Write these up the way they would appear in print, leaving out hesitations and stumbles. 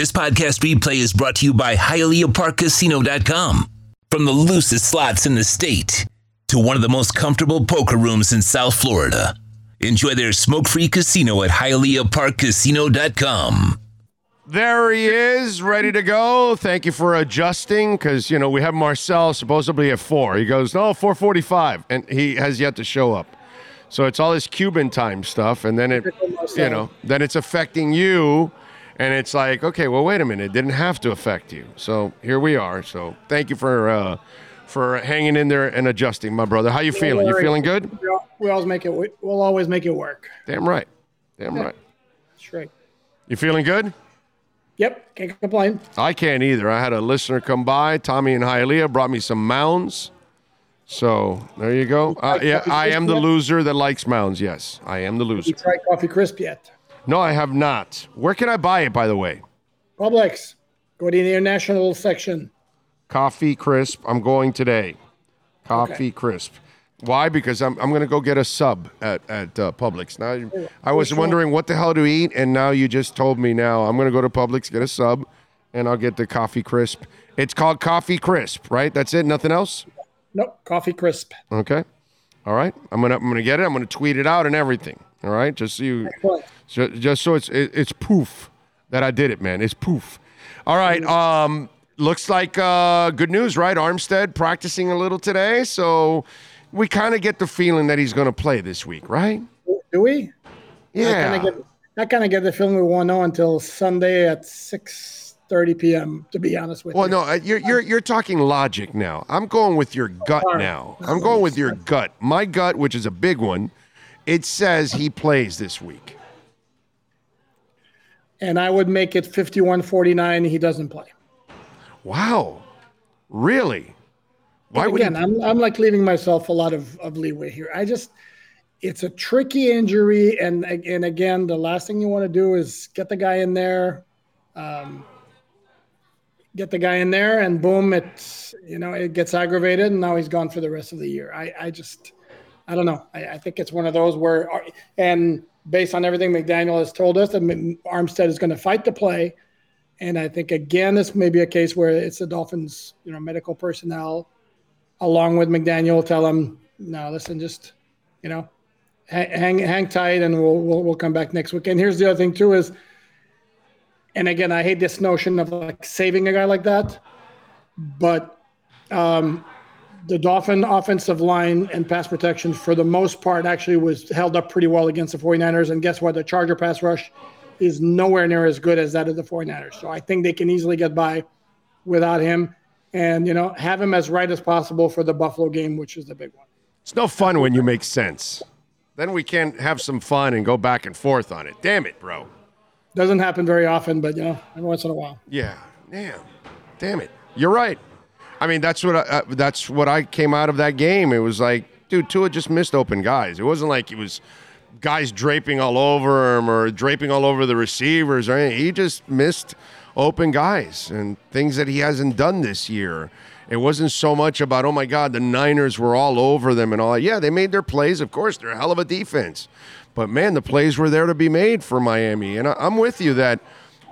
This podcast replay is brought to you by HialeahParkCasino.com. From the loosest slots in the state to one of the most comfortable poker rooms in South Florida. Enjoy their smoke-free casino at HialeahParkCasino.com. There he is, ready to go. Thank you for adjusting, because, we have Marcel supposedly at 4. He goes, no, 4:45, and he has yet to show up. So it's all this Cuban time stuff, and then then it's affecting you, and it's like, okay, well, wait a minute, it didn't have to affect you. So here we are. So thank you for hanging in there and adjusting, my brother. How you feeling? You feeling good? We'll always make it work. Damn right. Right. That's right. You feeling good? Yep, can't complain. I can't either. I had a listener come by, Tommy in Hialeah, brought me some mounds. So there you go. I am the loser that likes mounds. Yes, I am the loser. Have you tried Coffee Crisp yet? No, I have not. Where can I buy it, by the way? Publix. Go to the international section. Coffee Crisp. I'm going today. Coffee Crisp. Why? Because I'm going to go get a sub at Publix. Now, I was wondering what the hell to eat, and now you just told me now. I'm going to go to Publix, get a sub, and I'll get the Coffee Crisp. It's called Coffee Crisp, right? That's it? Nothing else? Nope, Coffee Crisp. Okay. All right. I'm gonna get it. I'm gonna tweet it out and everything. All right. Just so it's poof that I did it, man. It's poof. All right. Looks like good news, right? Armstead practicing a little today, so we kind of get the feeling that he's gonna play this week, right? Do we? Yeah. I kind of get the feeling we won't know until Sunday at 6:30 p.m. To be honest with you. Well, no, you're talking logic now. I'm going with your gut now. I'm going with your gut. My gut, which is a big one, it says he plays this week. And I would make it 51-49. He doesn't play. Wow, really? Why would again? I'm like leaving myself a lot of leeway here. It's a tricky injury, and again, the last thing you want to do is get the guy in there. And boom, it gets aggravated, and now he's gone for the rest of the year. I don't know. I think it's one of those where, and based on everything McDaniel has told us, that Armstead is going to fight to play. And I think, again, this may be a case where it's the Dolphins, medical personnel, along with McDaniel, tell him, no, listen, just, hang tight, and we'll come back next week. And here's the other thing too is, and again, I hate this notion of like saving a guy like that, but the Dolphin offensive line and pass protection for the most part actually was held up pretty well against the 49ers. And guess what? The Charger pass rush is nowhere near as good as that of the 49ers. So I think they can easily get by without him and, have him as right as possible for the Buffalo game, which is the big one. It's no fun when you make sense. Then we can't have some fun and go back and forth on it. Damn it, bro. Doesn't happen very often, but, every once in a while. Yeah. Damn it. You're right. I mean, that's what I came out of that game. It was like, dude, Tua just missed open guys. It wasn't like it was guys draping all over him or draping all over the receivers or anything. He just missed open guys and things that he hasn't done this year. It wasn't so much about, oh, my God, the Niners were all over them and all that. Yeah, they made their plays. Of course, they're a hell of a defense. But, man, the plays were there to be made for Miami. And I'm with you that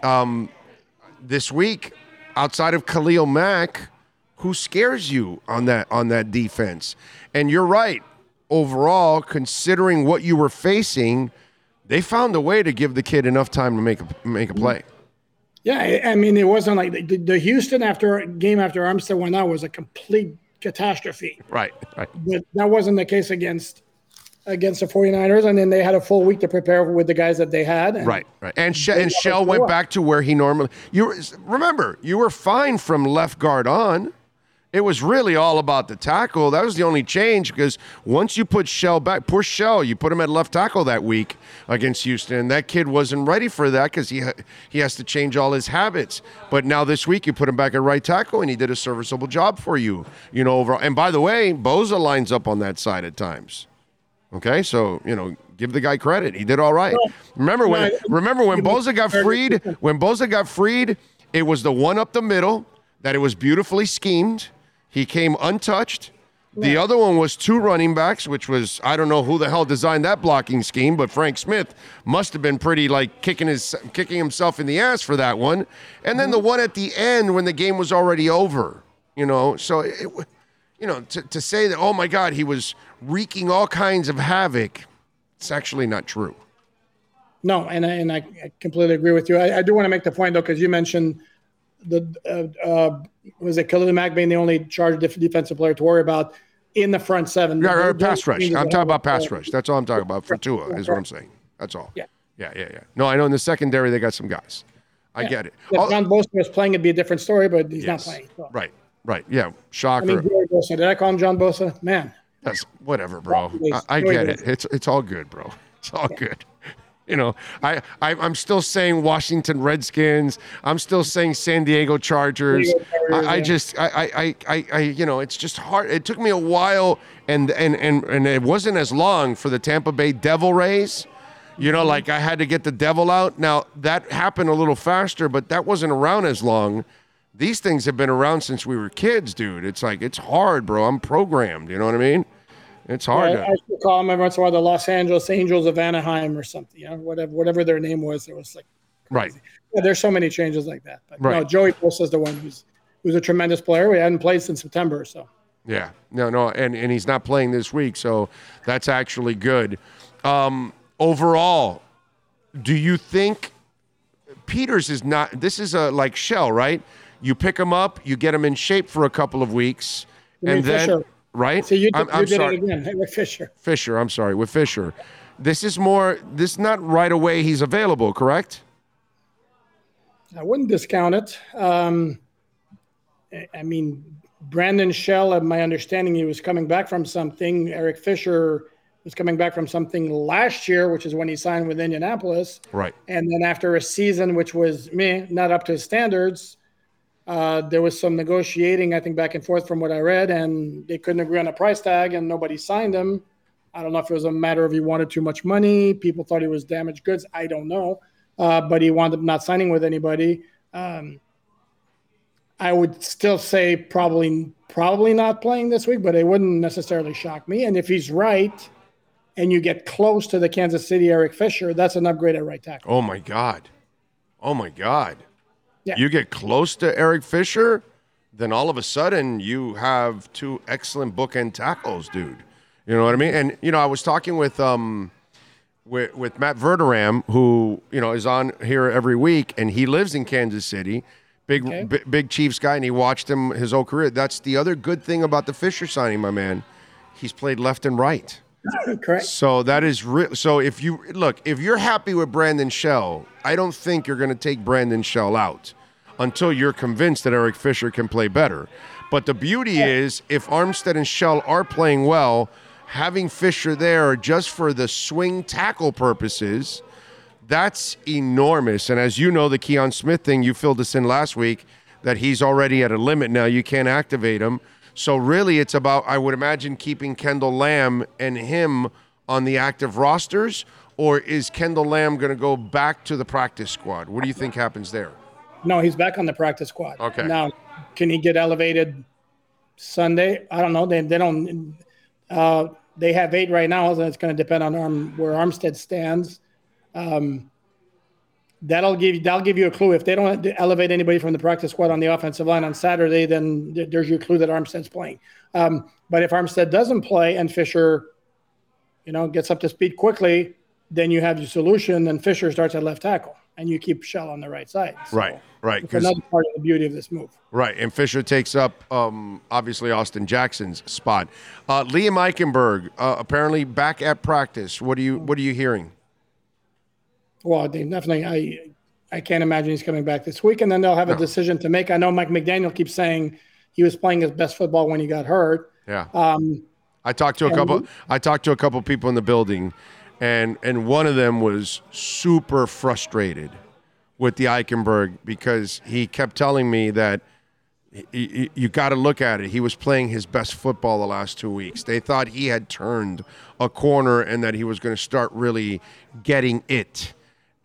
this week, outside of Khalil Mack, who scares you on that defense? And you're right. Overall, considering what you were facing, they found a way to give the kid enough time to make a play. Yeah, I mean, it wasn't like the Houston game after Armstead went out was a complete catastrophe. Right. But that wasn't the case against the 49ers, and then they had a full week to prepare with the guys that they had. And right. And Shell went back to where he normally – you were fine from left guard on. It was really all about the tackle. That was the only change because once you put Shell back, poor Shell, you put him at left tackle that week against Houston. That kid wasn't ready for that because he has to change all his habits. But now this week you put him back at right tackle and he did a serviceable job for you, overall. And by the way, Bosa lines up on that side at times. Okay, so give the guy credit. He did all right. Remember when Bosa got freed? When Bosa got freed, it was the one up the middle that it was beautifully schemed. He came untouched, The other one was 2 running backs, which was, I don't know who the hell designed that blocking scheme, but Frank Smith must have been pretty like kicking himself in the ass for that one. And then the one at the end when the game was already over, so to say that, oh my God, he was wreaking all kinds of havoc, it's actually not true. No, and I completely agree with you. I do want to make the point though, because you mentioned was it Khalil Mack being the only charged defensive player to worry about in the front 7? Yeah, pass rush. I'm talking about pass rush. That's all I'm talking about for Tua, is what I'm saying. That's all. Yeah. No, I know in the secondary they got some guys. I get it. If John Bosa was playing, it'd be a different story, but he's not playing. So. Right. Yeah, shocker. I mean, Bosa, did I call him John Bosa? Man. That's whatever, bro. I get it. It's all good, bro. It's all good. I'm still saying Washington Redskins. I'm still saying San Diego Chargers. It's just hard. It took me a while, and it wasn't as long for the Tampa Bay Devil Rays. Like I had to get the devil out. Now that happened a little faster, but that wasn't around as long. These things have been around since we were kids, dude. It's like, it's hard, bro. I'm programmed. You know what I mean? It's hard. I used to call them every once in a while the Los Angeles Angels of Anaheim or something. Whatever their name was. It was like crazy. Right. Yeah, there's so many changes like that. But no, Joey Bosa is the one who's a tremendous player. We hadn't played since September, so. Yeah. No, and he's not playing this week, so that's actually good. Overall, do you think Peters is not? This is a like Shell, right? You pick him up, you get him in shape for a couple of weeks, and then. Fisher. Right? So you did sorry. it again with Fisher. I'm sorry, with Fisher. This is not right away he's available, correct? I wouldn't discount it. I mean, Brandon Shell, my understanding, he was coming back from something. Eric Fisher was coming back from something last year, which is when he signed with Indianapolis. Right. And then after a season, which was not up to his standards, there was some negotiating, I think, back and forth from what I read, and they couldn't agree on a price tag, and nobody signed him. I don't know if it was a matter of he wanted too much money. People thought he was damaged goods. I don't know. But he wound up not signing with anybody. I would still say probably not playing this week, but it wouldn't necessarily shock me. And if he's right and you get close to the Kansas City Eric Fisher, that's an upgrade at right tackle. Oh, my God. Yeah. You get close to Eric Fisher, then all of a sudden you have 2 excellent bookend tackles, dude. You know what I mean? And, I was talking with Matt Verderam, who, is on here every week, and he lives in Kansas City, big Chiefs guy, and he watched him his whole career. That's the other good thing about the Fisher signing, my man. He's played left and right. Correct. So that is real. So if you're happy with Brandon Shell, I don't think you're going to take Brandon Shell out until you're convinced that Eric Fisher can play better. But the beauty is, if Armstead and Shell are playing well, having Fisher there just for the swing tackle purposes, that's enormous. And as you know, the Keon Smith thing, you filled us in last week, that he's already at a limit now. You can't activate him. So really it's about, I would imagine, keeping Kendall Lamb and him on the active rosters, or is Kendall Lamb going to go back to the practice squad? What do you think happens there? No, he's back on the practice squad. Okay. Now, can he get elevated Sunday? I don't know. They don't. They have 8 right now, so it's going to depend on where Armstead stands. That'll give you a clue. If they don't elevate anybody from the practice squad on the offensive line on Saturday, then there's your clue that Armstead's playing. But if Armstead doesn't play and Fisher, gets up to speed quickly, then you have your solution, and Fisher starts at left tackle, and you keep Shell on the right side. So right. It's another part of the beauty of this move. Right, and Fisher takes up, obviously, Austin Jackson's spot. Liam Eichenberg, apparently back at practice. What are you hearing? Well, they definitely, I can't imagine he's coming back this week, and then they'll have a decision to make. I know Mike McDaniel keeps saying he was playing his best football when he got hurt. Yeah. I talked to a couple people in the building, and one of them was super frustrated with the Eichenberg because he kept telling me that you got to look at it. He was playing his best football the last 2 weeks. They thought he had turned a corner and that he was going to start really getting it.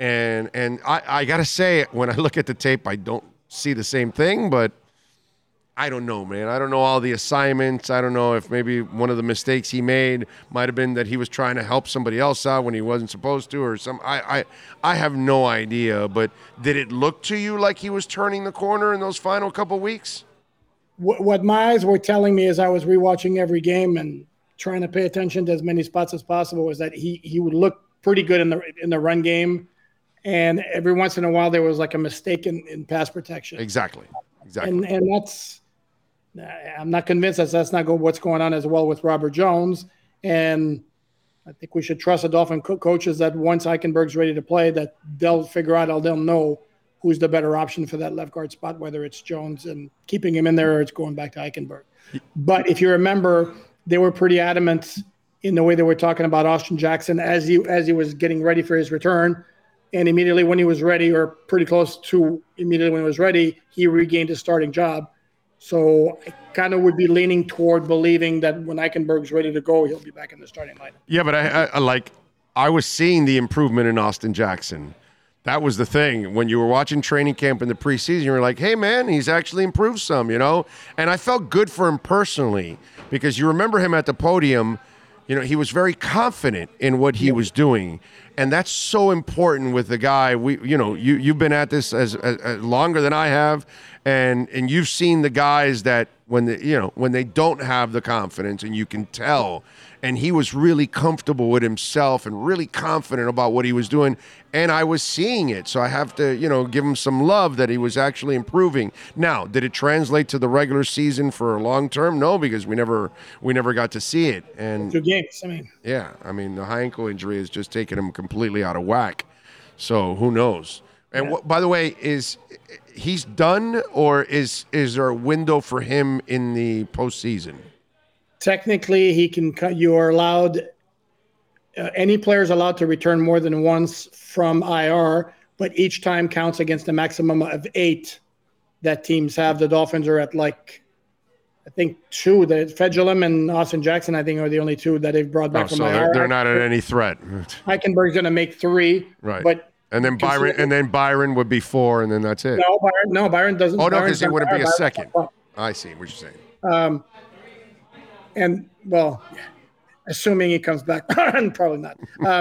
And I got to say, when I look at the tape, I don't see the same thing, but I don't know, man. I don't know all the assignments. I don't know if maybe one of the mistakes he made might have been that he was trying to help somebody else out when he wasn't supposed to, or some. I have no idea. But did it look to you like he was turning the corner in those final couple weeks? What my eyes were telling me as I was rewatching every game and trying to pay attention to as many spots as possible was that he would look pretty good in the run game, and every once in a while there was like a mistake in pass protection. Exactly. And that's. I'm not convinced that's not what's going on as well with Robert Jones. And I think we should trust the Dolphin coaches that once Eichenberg's ready to play, that they'll figure out, they'll know who's the better option for that left guard spot, whether it's Jones and keeping him in there or it's going back to Eichenberg. But if you remember, they were pretty adamant in the way they were talking about Austin Jackson as he was getting ready for his return. And immediately when he was ready, or pretty close to immediately when he was ready, he regained his starting job. So I kind of would be leaning toward believing that when Eichenberg's ready to go, he'll be back in the starting lineup. Yeah, but I was seeing the improvement in Austin Jackson. That was the thing. When you were watching training camp in the preseason, you were like, hey, man, he's actually improved some, you know? And I felt good for him personally because you remember him at the podium. You know, he was very confident in what he was doing. And that's so important with the guy. You've been at this as longer than I have. And you've seen the guys that when they don't have the confidence, and you can tell, and he was really comfortable with himself and really confident about what he was doing, and I was seeing it. So I have to, give him some love that he was actually improving. Now, did it translate to the regular season for a long term? No, because we never got to see it. And 2 games, the high ankle injury has just taken him completely out of whack. So who knows? And by the way, is he's done, or is there a window for him in the postseason? Technically, he can cut. You are allowed. Any player is allowed to return more than once from IR, but each time counts against a maximum of 8 that teams have. The Dolphins are at I think 2. The Fedulum and Austin Jackson, I think, are the only 2 that they've brought back from IR. They're not at any threat. Eichenberg's going to make 3, right? But and then Byron would be 4, and then that's it. Byron doesn't. Oh no, because he wouldn't be a second. I see what you're saying. And well, assuming he comes back, probably not.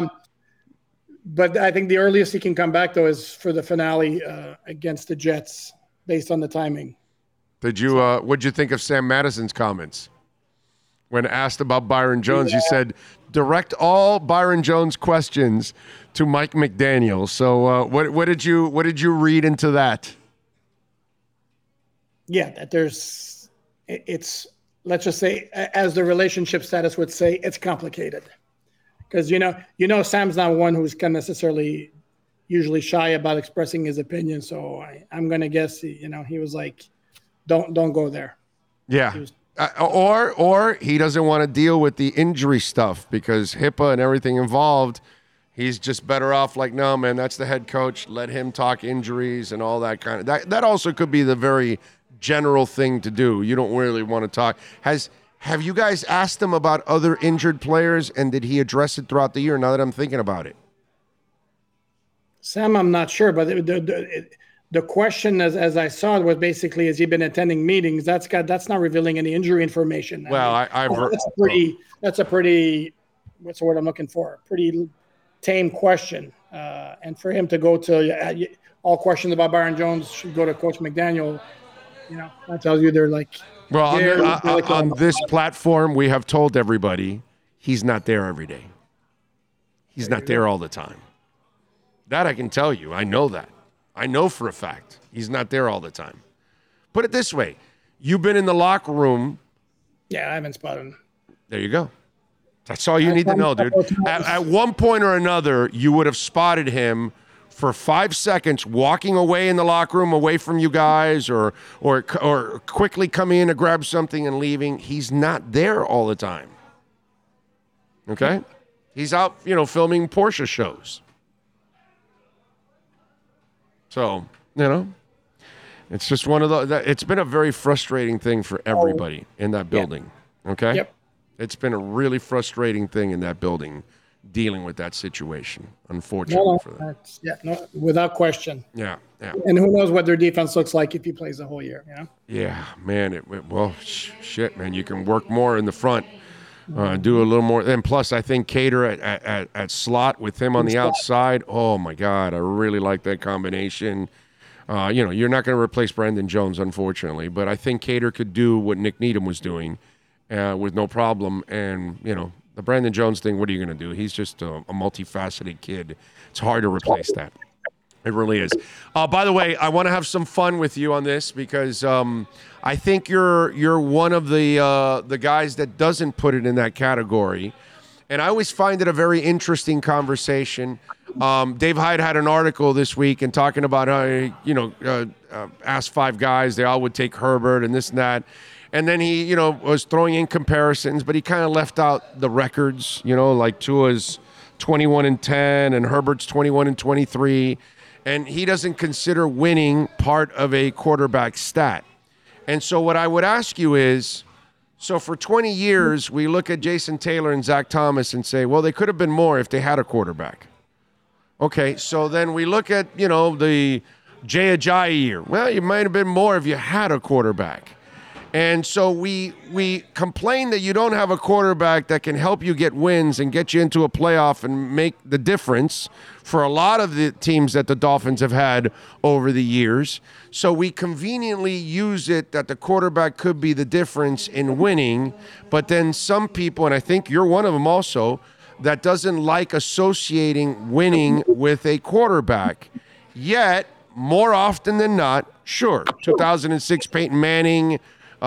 But I think the earliest he can come back though is for the finale against the Jets, based on the timing. What'd you think of Sam Madison's comments when asked about Byron Jones? You said direct all Byron Jones questions to Mike McDaniel. So what did you read into that? Yeah, that it's let's just say, as the relationship status would say, it's complicated. Because Sam's not one who's kind of necessarily usually shy about expressing his opinion. So I'm gonna guess he was like, don't go there. Yeah. Or he doesn't want to deal with the injury stuff because HIPAA and everything involved. He's just better off like, no, man, that's the head coach. Let him talk injuries and all that kind of. That also could be the very general thing to do. You don't really want to talk. Have you guys asked him about other injured players, and did he address it throughout the year? Now that I'm thinking about it, Sam, I'm not sure, but the question, as I saw it, was basically, has he been attending meetings? That's not revealing any injury information. Well, that's a pretty, what's the word I'm looking for? Pretty tame question. And for him to go to all questions about Byron Jones should go to Coach McDaniel. That tells you they're like. Well, on this platform, we have told everybody he's not there every day. He's not there all the time. That I can tell you. I know that. I know for a fact he's not there all the time. Put it this way. You've been in the locker room. Yeah, I haven't spotted him. There you go. That's all you need to know, dude. At one point or another, you would have spotted him for 5 seconds walking away in the locker room away from you guys or quickly coming in to grab something and leaving. He's not there all the time. Okay? He's out, filming Porsche shows. So, it's just one of those. It's been a very frustrating thing for everybody in that building. Okay? Yep. It's been a really frustrating thing in that building dealing with that situation, unfortunately for them. Without question. Yeah. And who knows what their defense looks like if he plays the whole year, you know? Yeah, man. Shit, man. You can work more in the front, do a little more. And plus, I think Cater at slot with him on the outside. Oh, my God. I really like that combination. You're not going to replace Brandon Jones, unfortunately, but I think Cater could do what Nick Needham was doing with no problem. And, the Brandon Jones thing, what are you going to do? He's just a multifaceted kid. It's hard to replace that. It really is. By the way, I want to have some fun with you on this because I think you're one of the guys that doesn't put it in that category. And I always find it a very interesting conversation. Dave Hyde had an article this week and talking about how, asked 5 guys, they all would take Herbert and this and that. And then he, was throwing in comparisons, but he kind of left out the records, like Tua's 21-10 and Herbert's 21-23. And he doesn't consider winning part of a quarterback stat. And so what I would ask you is, so for 20 years, we look at Jason Taylor and Zach Thomas and say, well, they could have been more if they had a quarterback. Okay, so then we look at, the Jay Ajayi year. Well, you might have been more if you had a quarterback. And so we complain that you don't have a quarterback that can help you get wins and get you into a playoff and make the difference for a lot of the teams that the Dolphins have had over the years. So we conveniently use it that the quarterback could be the difference in winning. But then some people, and I think you're one of them also, that doesn't like associating winning with a quarterback. Yet, more often than not, sure, 2006 Peyton Manning,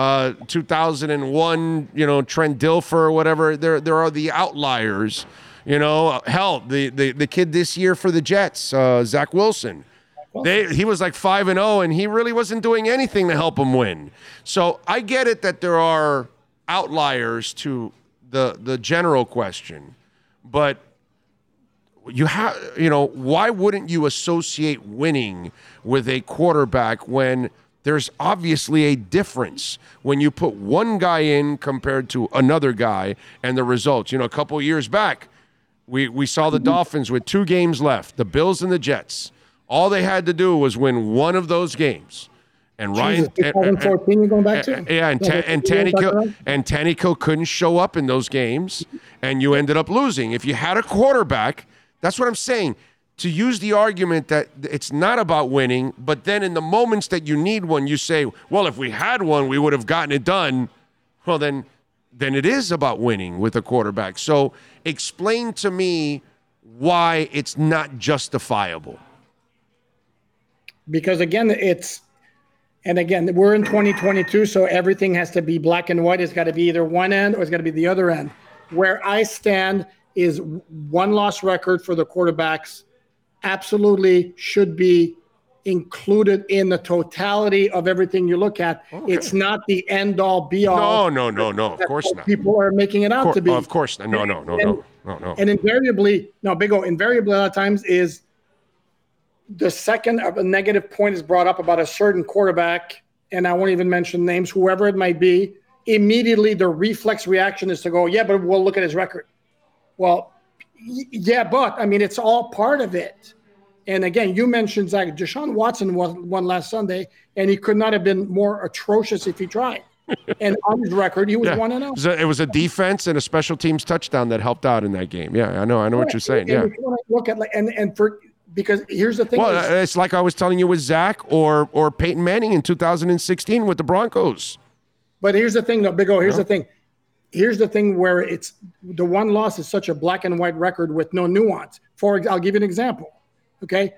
2001, Trent Dilfer or whatever. There are the outliers. Hell, the kid this year for the Jets, Zach Wilson. He was like 5-0, and he really wasn't doing anything to help him win. So I get it that there are outliers to the general question, but why wouldn't you associate winning with a quarterback when there's obviously a difference when you put one guy in compared to another guy and the results? A couple of years back, we saw the Dolphins with 2 games left, the Bills and the Jets. All they had to do was win one of those games. And Ryan, 2014 you're going back to? Yeah, and Tannehill couldn't show up in those games, and you ended up losing. If you had a quarterback, that's what I'm saying. To use the argument that it's not about winning, but then in the moments that you need one, you say, well, if we had one, we would have gotten it done. Well, then it is about winning with a quarterback. So explain to me why it's not justifiable. Because, again, we're in 2022, so everything has to be black and white. It's got to be either one end or it's got to be the other end. Where I stand is one-loss record for the quarterbacks absolutely should be included in the totality of everything you look at. Okay. It's not the end-all, be-all. No. Of course not. People are making it out to be. Of course not. No. And invariably, Big O, invariably a lot of times is the second a negative point is brought up about a certain quarterback, and I won't even mention names, whoever it might be, immediately the reflex reaction is to go, yeah, but we'll look at his record. Well, yeah, but it's all part of it. And again, you mentioned Zach. Deshaun Watson won last Sunday, and he could not have been more atrocious if he tried. And on his record, he was 1-0. It was a defense and a special teams touchdown that helped out in that game. Yeah, I know what you're saying. Yeah. Look at because here's the thing. Well, it's like I was telling you with Zach or Peyton Manning in 2016 with the Broncos. But here's the thing, though, Big O. Here's the thing. Here's the thing where it's the one loss is such a black and white record with no nuance. I'll give you an example. Okay,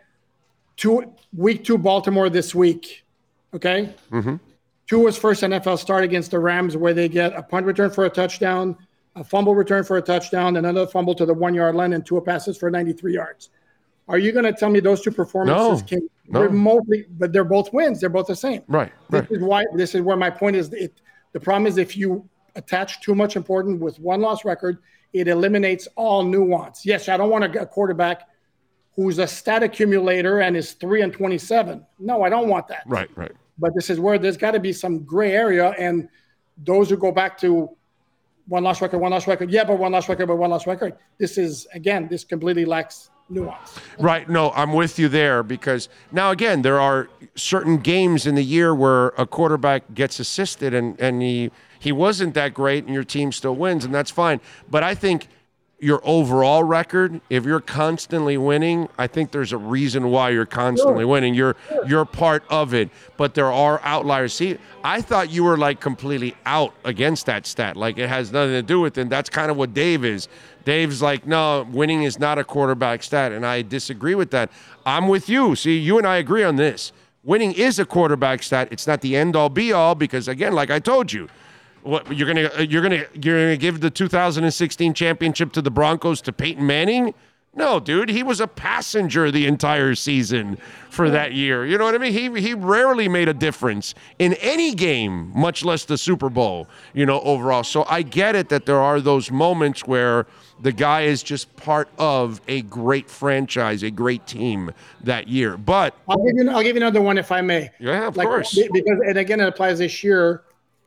week 2 Baltimore this week. Okay, Tua's first NFL start against the Rams, where they get a punt return for a touchdown, a fumble return for a touchdown, and another fumble to the 1-yard line, and Tua passes for 93 yards. Are you going to tell me those two performances came remotely? But they're both wins. They're both the same. Right. This is where my point is. The problem is if you attach too much importance with one loss record, it eliminates all nuance. Yes, I don't want a quarterback who's a stat accumulator and is 3-27. No, I don't want that. Right. But this is where there's got to be some gray area, and those who go back to one loss record, one loss record. Yeah, but one loss record, but one loss record. This completely lacks nuance. Right. No, I'm with you there because now, again, there are certain games in the year where a quarterback gets assisted and he wasn't that great and your team still wins, and that's fine. But I think your overall record, if you're constantly winning, I think there's a reason why you're constantly winning. You're part of it, but there are outliers. See, I thought you were like completely out against that stat. Like it has nothing to do with it. And that's kind of what Dave is. Dave's like, no, winning is not a quarterback stat, and I disagree with that. I'm with you. See, you and I agree on this. Winning is a quarterback stat. It's not the end all be all because, again, like I told you, what you're gonna give the 2016 championship to the Broncos to Peyton Manning? No, dude, he was a passenger the entire season for that year. You know what I mean? He rarely made a difference in any game, much less the Super Bowl, overall. So I get it that there are those moments where the guy is just part of a great franchise, a great team that year. But I'll give you another one if I may. Yeah, of course. Because, and again, it applies this year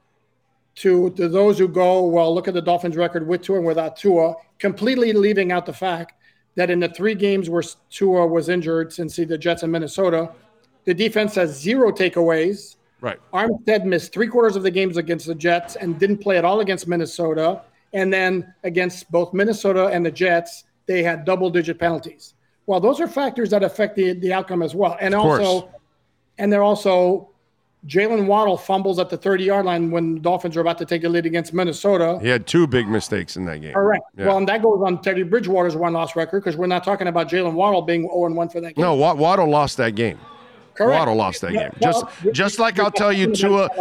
to those who go, well, look at the Dolphins' record with Tua and without Tua, completely leaving out the fact that in the 3 games where Tua was injured, since the Jets and Minnesota, the defense has 0 takeaways. Right. Armstead missed 3/4 of the games against the Jets and didn't play at all against Minnesota. And then against both Minnesota and the Jets, they had double-digit penalties. Well, those are factors that affect the outcome as well. And they're also Jalen Waddle fumbles at the 30-yard line when the Dolphins are about to take the lead against Minnesota. He had 2 big mistakes in that game. Correct. Yeah. Well, and that goes on Teddy Bridgewater's one-loss record because we're not talking about Jalen Waddle being 0-1 for that game. No, Waddle lost that game. Correct. Waddle lost that game. Just like I'll tell you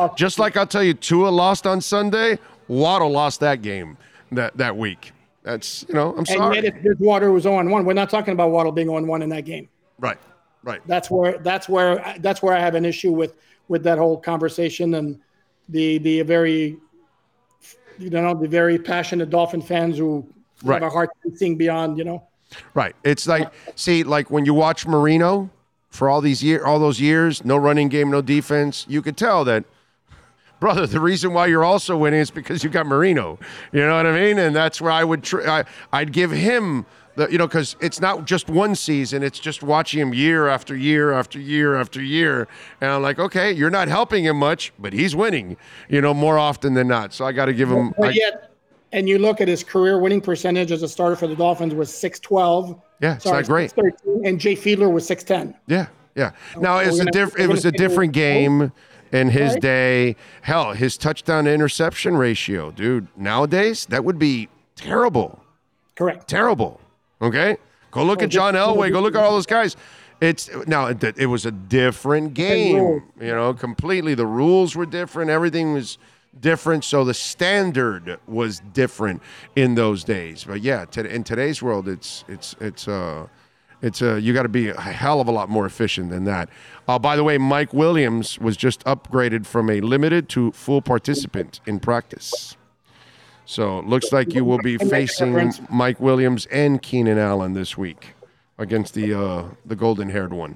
Tua lost on Sunday, Waddle lost that game that week. That's, I'm sorry. And yet if Bridgewater was 0-1, we're not talking about Waddle being 0-1 in that game. Right. That's where I have an issue with that whole conversation and the very passionate Dolphin fans who have a hard time seeing beyond, Right. It's like, see, like when you watch Marino for all those years, no running game, no defense, you could tell that, brother, the reason why you're also winning is because you got Marino. You know what I mean? And that's where I would I'd give him because it's not just one season, it's just watching him year after year after year after year. And I'm like, okay, you're not helping him much, but he's winning, more often than not. So I got to give him. And you look at his career winning percentage as a starter for the Dolphins was .612. Yeah, it's not great. 613, and Jay Fiedler was .610. Yeah. Now it was a different game in his day. Hell, his touchdown to interception ratio, dude. Nowadays, that would be terrible. Correct. Terrible. Okay, go look at John Elway. Go look at all those guys. It was a different game. Completely. The rules were different. Everything was different. So the standard was different in those days. But yeah, in today's world, it's you got to be a hell of a lot more efficient than that. By the way, Mike Williams was just upgraded from a limited to full participant in practice. So it looks like you will be facing Mike Williams and Keenan Allen this week against the golden-haired one.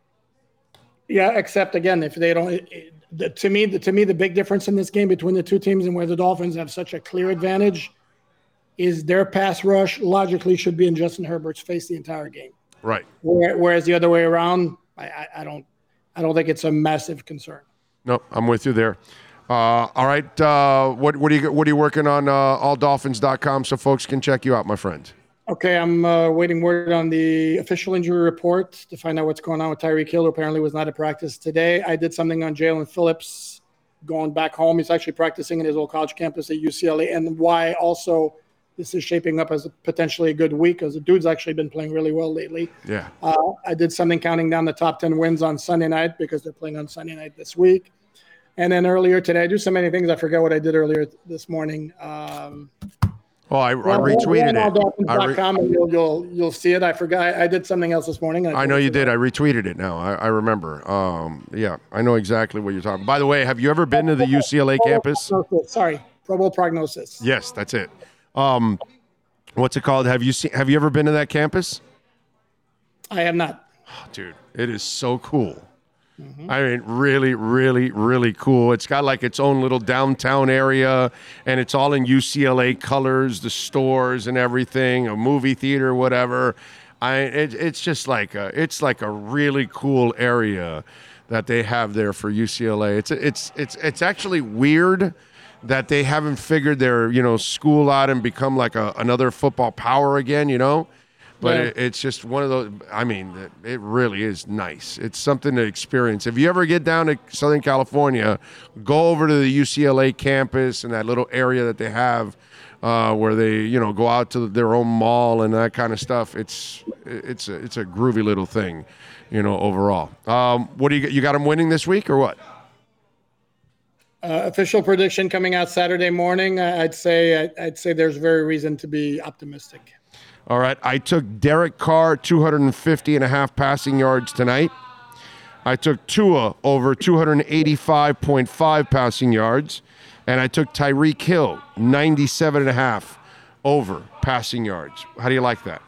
Yeah, except again, if they don't, to me, the big difference in this game between the two teams and where the Dolphins have such a clear advantage is their pass rush logically should be in Justin Herbert's face the entire game. Right. Whereas the other way around, I don't think it's a massive concern. No, I'm with you there. All right. What are you working on? AllDolphins.com so folks can check you out, my friend. Okay, I'm waiting word on the official injury report to find out what's going on with Tyreek Hill, who apparently was not at practice today. I did something on Jalen Phillips going back home. He's actually practicing in his old college campus at UCLA, and why also this is shaping up as potentially a good week because the dude's actually been playing really well lately. Yeah. I did something counting down the top 10 wins on Sunday night because they're playing on Sunday night this week. And then earlier today, I do so many things, I forget what I did earlier this morning. I retweeted it. You'll see it. I forgot. I did something else this morning. I know you did. I retweeted it now. I remember. Yeah, I know exactly what you're talking about. By the way, have you ever been to the UCLA campus? Pro Bowl Prognosis. Yes, that's it. What's it called? Have you ever been to that campus? I have not. Oh, dude, it is so cool. I mean, really, really, really cool. It's got like its own little downtown area, and it's all in UCLA colors, the stores and everything, a movie theater, whatever. It's just like a really cool area that they have there for UCLA. It's actually weird that they haven't figured their school out and become like another football power again, But Yeah. it's just one of those. I mean, it really is nice. It's something to experience. If you ever get down to Southern California, go over to the UCLA campus and that little area that they have where they go out to their own mall and that kind of stuff. It's a groovy little thing, overall. What do you got them winning this week or what? Official prediction coming out Saturday morning. I'd say there's very reason to be optimistic. All right, I took Derek Carr 250.5 passing yards tonight. I took Tua over 285.5 passing yards, and I took Tyreek Hill 97.5 over passing yards. How do you like that?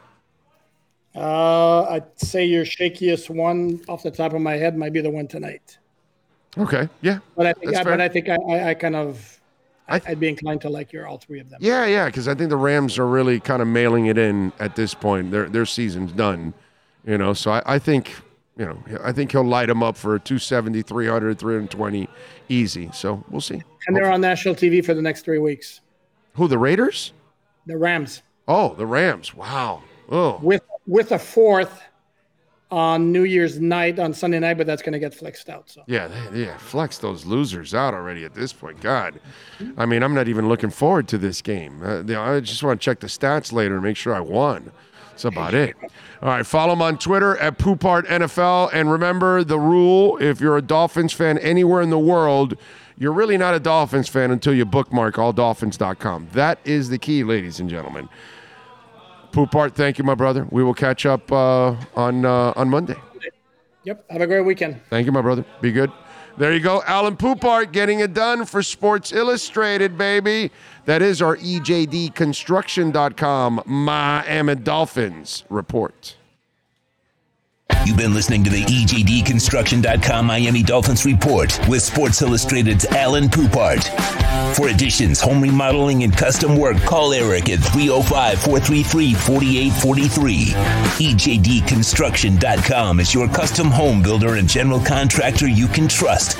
I'd say your shakiest one off the top of my head might be the one tonight. Okay, yeah, But I fair. think I'd be inclined to like all three of them. Yeah, because I think the Rams are really kind of mailing it in at this point. Their season's done, So I think, I think he'll light them up for a 270, 300, 320 easy. So we'll see. And they're on national TV for the next 3 weeks. Who, the Raiders? The Rams Oh, the Rams. Wow. Oh, with a fourth on New Year's night on Sunday night, but that's going to get flexed out. So yeah, flex those losers out already at this point. God, I mean, I'm not even looking forward to this game. I just want to check the stats later and make sure I won. That's about it. All right, follow him on Twitter at Poupart NFL. And remember the rule, if you're a Dolphins fan anywhere in the world, you're really not a Dolphins fan until you bookmark alldolphins.com. That is the key, ladies and gentlemen. Poupart, thank you, my brother. We will catch up on Monday. yep. Have a great weekend. Thank you, my brother. Be good. There you go. Alan Poupart getting it done for Sports Illustrated, baby. That is our EJDconstruction.com Miami Dolphins report. You've been listening to the EJDconstruction.com Miami Dolphins report with Sports Illustrated's Alan Poupart. For additions, home remodeling, and custom work, call Eric at 305-433-4843. EJDconstruction.com is your custom home builder and general contractor you can trust.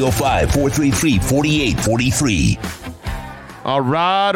305-433-4843. All right.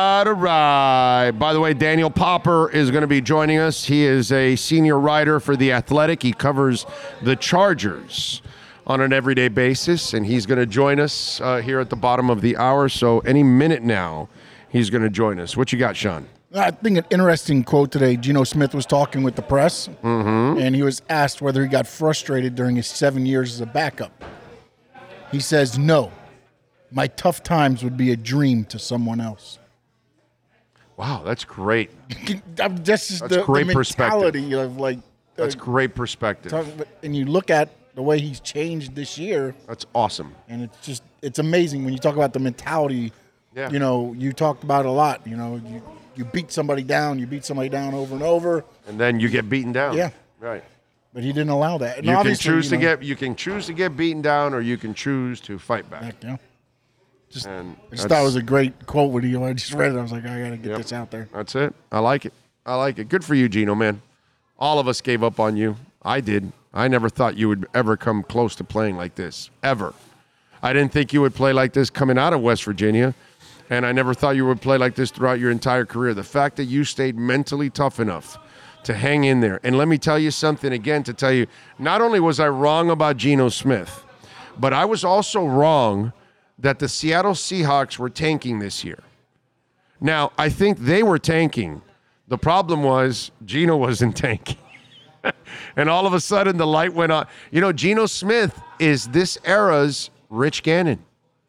By the way, Daniel Popper is going to be joining us. He is a senior writer for The Athletic. He covers the Chargers on an everyday basis, and he's going to join us here at the bottom of the hour. So any minute now, he's going to join us. What you got, Sean? I think an interesting quote today. Geno Smith was talking with the press, and he was asked whether he got frustrated during his 7 years as a backup. He says, "No. My tough times would be a dream to someone else." Wow, that's great. That's just That's the great mentality of like. That's great perspective. And you look at the way he's changed this year, That's awesome. and it's amazing when you talk about the mentality. Yeah. You talked about it a lot. You beat somebody down, over and over, And then you get beaten down. Yeah. Right. but he didn't allow that. And You can obviously, choose to get beaten down, or you can choose to fight back. Yeah. And I just thought it was a great quote when I just read it. I was like, I got to get Yep. this out there. That's it. I like it. Good for you, Geno, man. All of us gave up on you. I did. I never thought you would ever come close to playing like this, ever. I didn't think you would play like this coming out of West Virginia, and I never thought you would play like this throughout your entire career. The fact that you stayed mentally tough enough to hang in there. And let me tell you something again to tell you, not only was I wrong about Geno Smith, but I was also wrong that the Seattle Seahawks were tanking this year. Now, I think they were tanking. The problem was Geno wasn't tanking. And all of a sudden, the light went on. Geno Smith is this era's Rich Gannon.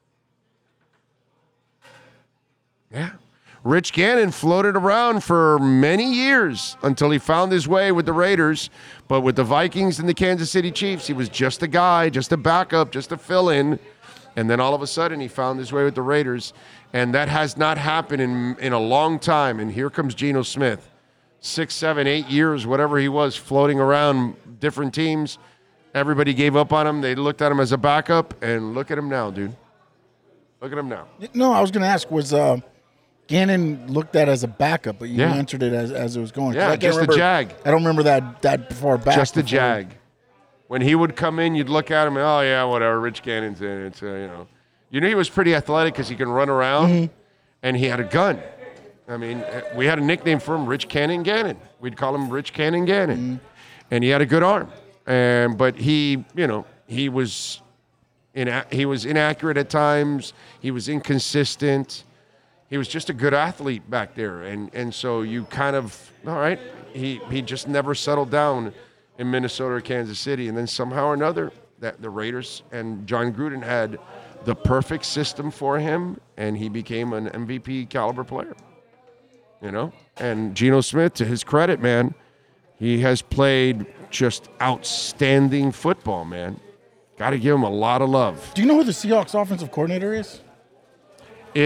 Yeah. Rich Gannon floated around for many years until he found his way with the Raiders. But with the Vikings and the Kansas City Chiefs, he was just a guy, just a backup, just a fill-in. And then all of a sudden, he found his way with the Raiders. And that has not happened in a long time. And here comes Geno Smith. 6, 7, 8 years, whatever he was, floating around different teams. Everybody gave up on him. They looked at him as a backup, and look at him now, dude. Look at him now. No, I was going to ask, was Gannon looked at as a backup, but you answered it as it was going. Yeah, just a jag. I don't remember that far back. Just a jag. When he would come in, you'd look at him and, oh, yeah, whatever, Rich Gannon's in it. It's, You knew he was pretty athletic because he could run around, and he had a gun. I mean, we had a nickname for him, Rich Cannon Gannon. We'd call him Rich Cannon Gannon. And he had a good arm. But he was inaccurate at times. He was inconsistent. He was just a good athlete back there. And so you kind of, all right, he just never settled down in Minnesota or Kansas City. And then somehow or another, that the Raiders and John Gruden had the perfect system for him, and he became an MVP caliber player. And Geno Smith, to his credit, man, he has played just outstanding football, man. Got to give him a lot of love. Do you know who the Seahawks offensive coordinator is? It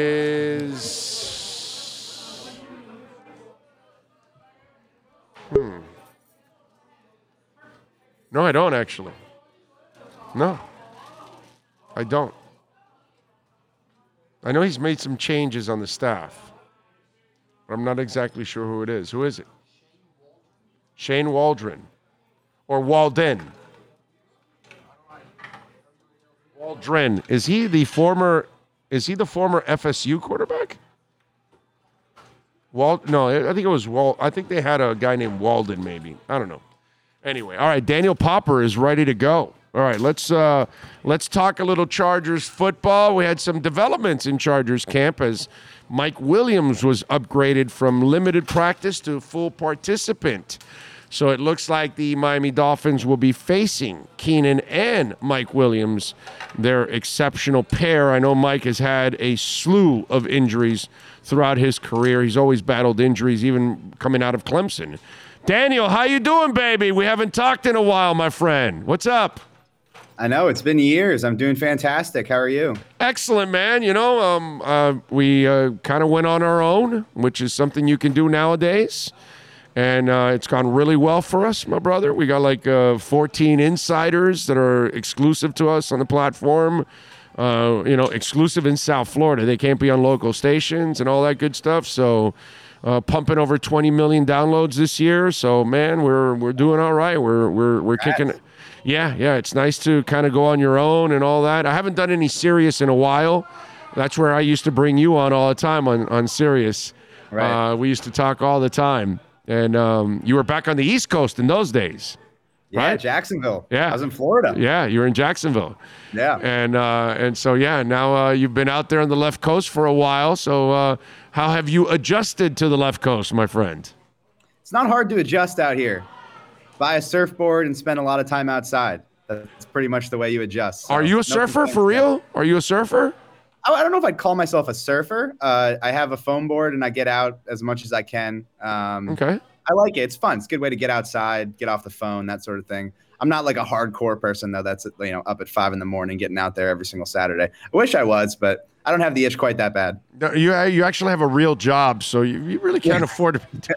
is... No, I don't, actually. No. I don't. I know he's made some changes on the staff, but I'm not exactly sure who it is. Who is it? Shane Waldron. Or Walden. Waldron. Is he the former FSU quarterback? No, I think it was I think they had a guy named Walden, maybe. I don't know. Anyway, all right, Daniel Popper is ready to go. All right, let's talk a little Chargers football. We had some developments in Chargers camp as Mike Williams was upgraded from limited practice to full participant. So it looks like the Miami Dolphins will be facing Keenan and Mike Williams, their exceptional pair. I know Mike has had a slew of injuries throughout his career. He's always battled injuries, even coming out of Clemson. Daniel, how you doing, baby? We haven't talked in a while, my friend. What's up? I know, it's been years. I'm doing fantastic. How are you? Excellent, man. We kind of went on our own, which is something you can do nowadays. And it's gone really well for us, my brother. We got like 14 insiders that are exclusive to us on the platform, exclusive in South Florida. They can't be on local stations and all that good stuff. So pumping over 20 million downloads this year. So, man, we're doing all right. We're kicking it. Yeah, it's nice to kind of go on your own and all that. I haven't done any Sirius in a while. That's where I used to bring you on all the time on Sirius. Right. We used to talk all the time. And you were back on the East Coast in those days, right? Yeah, Jacksonville. Yeah. I was in Florida. Yeah, you were in Jacksonville. Yeah. And so, now you've been out there on the left coast for a while. So how have you adjusted to the left coast, my friend? It's not hard to adjust out here. Buy a surfboard and spend a lot of time outside. That's pretty much the way you adjust. So Are you a surfer for real? Are you a surfer? I don't know if I'd call myself a surfer. I have a foam board and I get out as much as I can. Okay. I like it. It's fun. It's a good way to get outside, get off the phone, that sort of thing. I'm not like a hardcore person though. That's up at 5 a.m, getting out there every single Saturday. I wish I was, but I don't have the itch quite that bad. No, you actually have a real job, so you really can't afford to.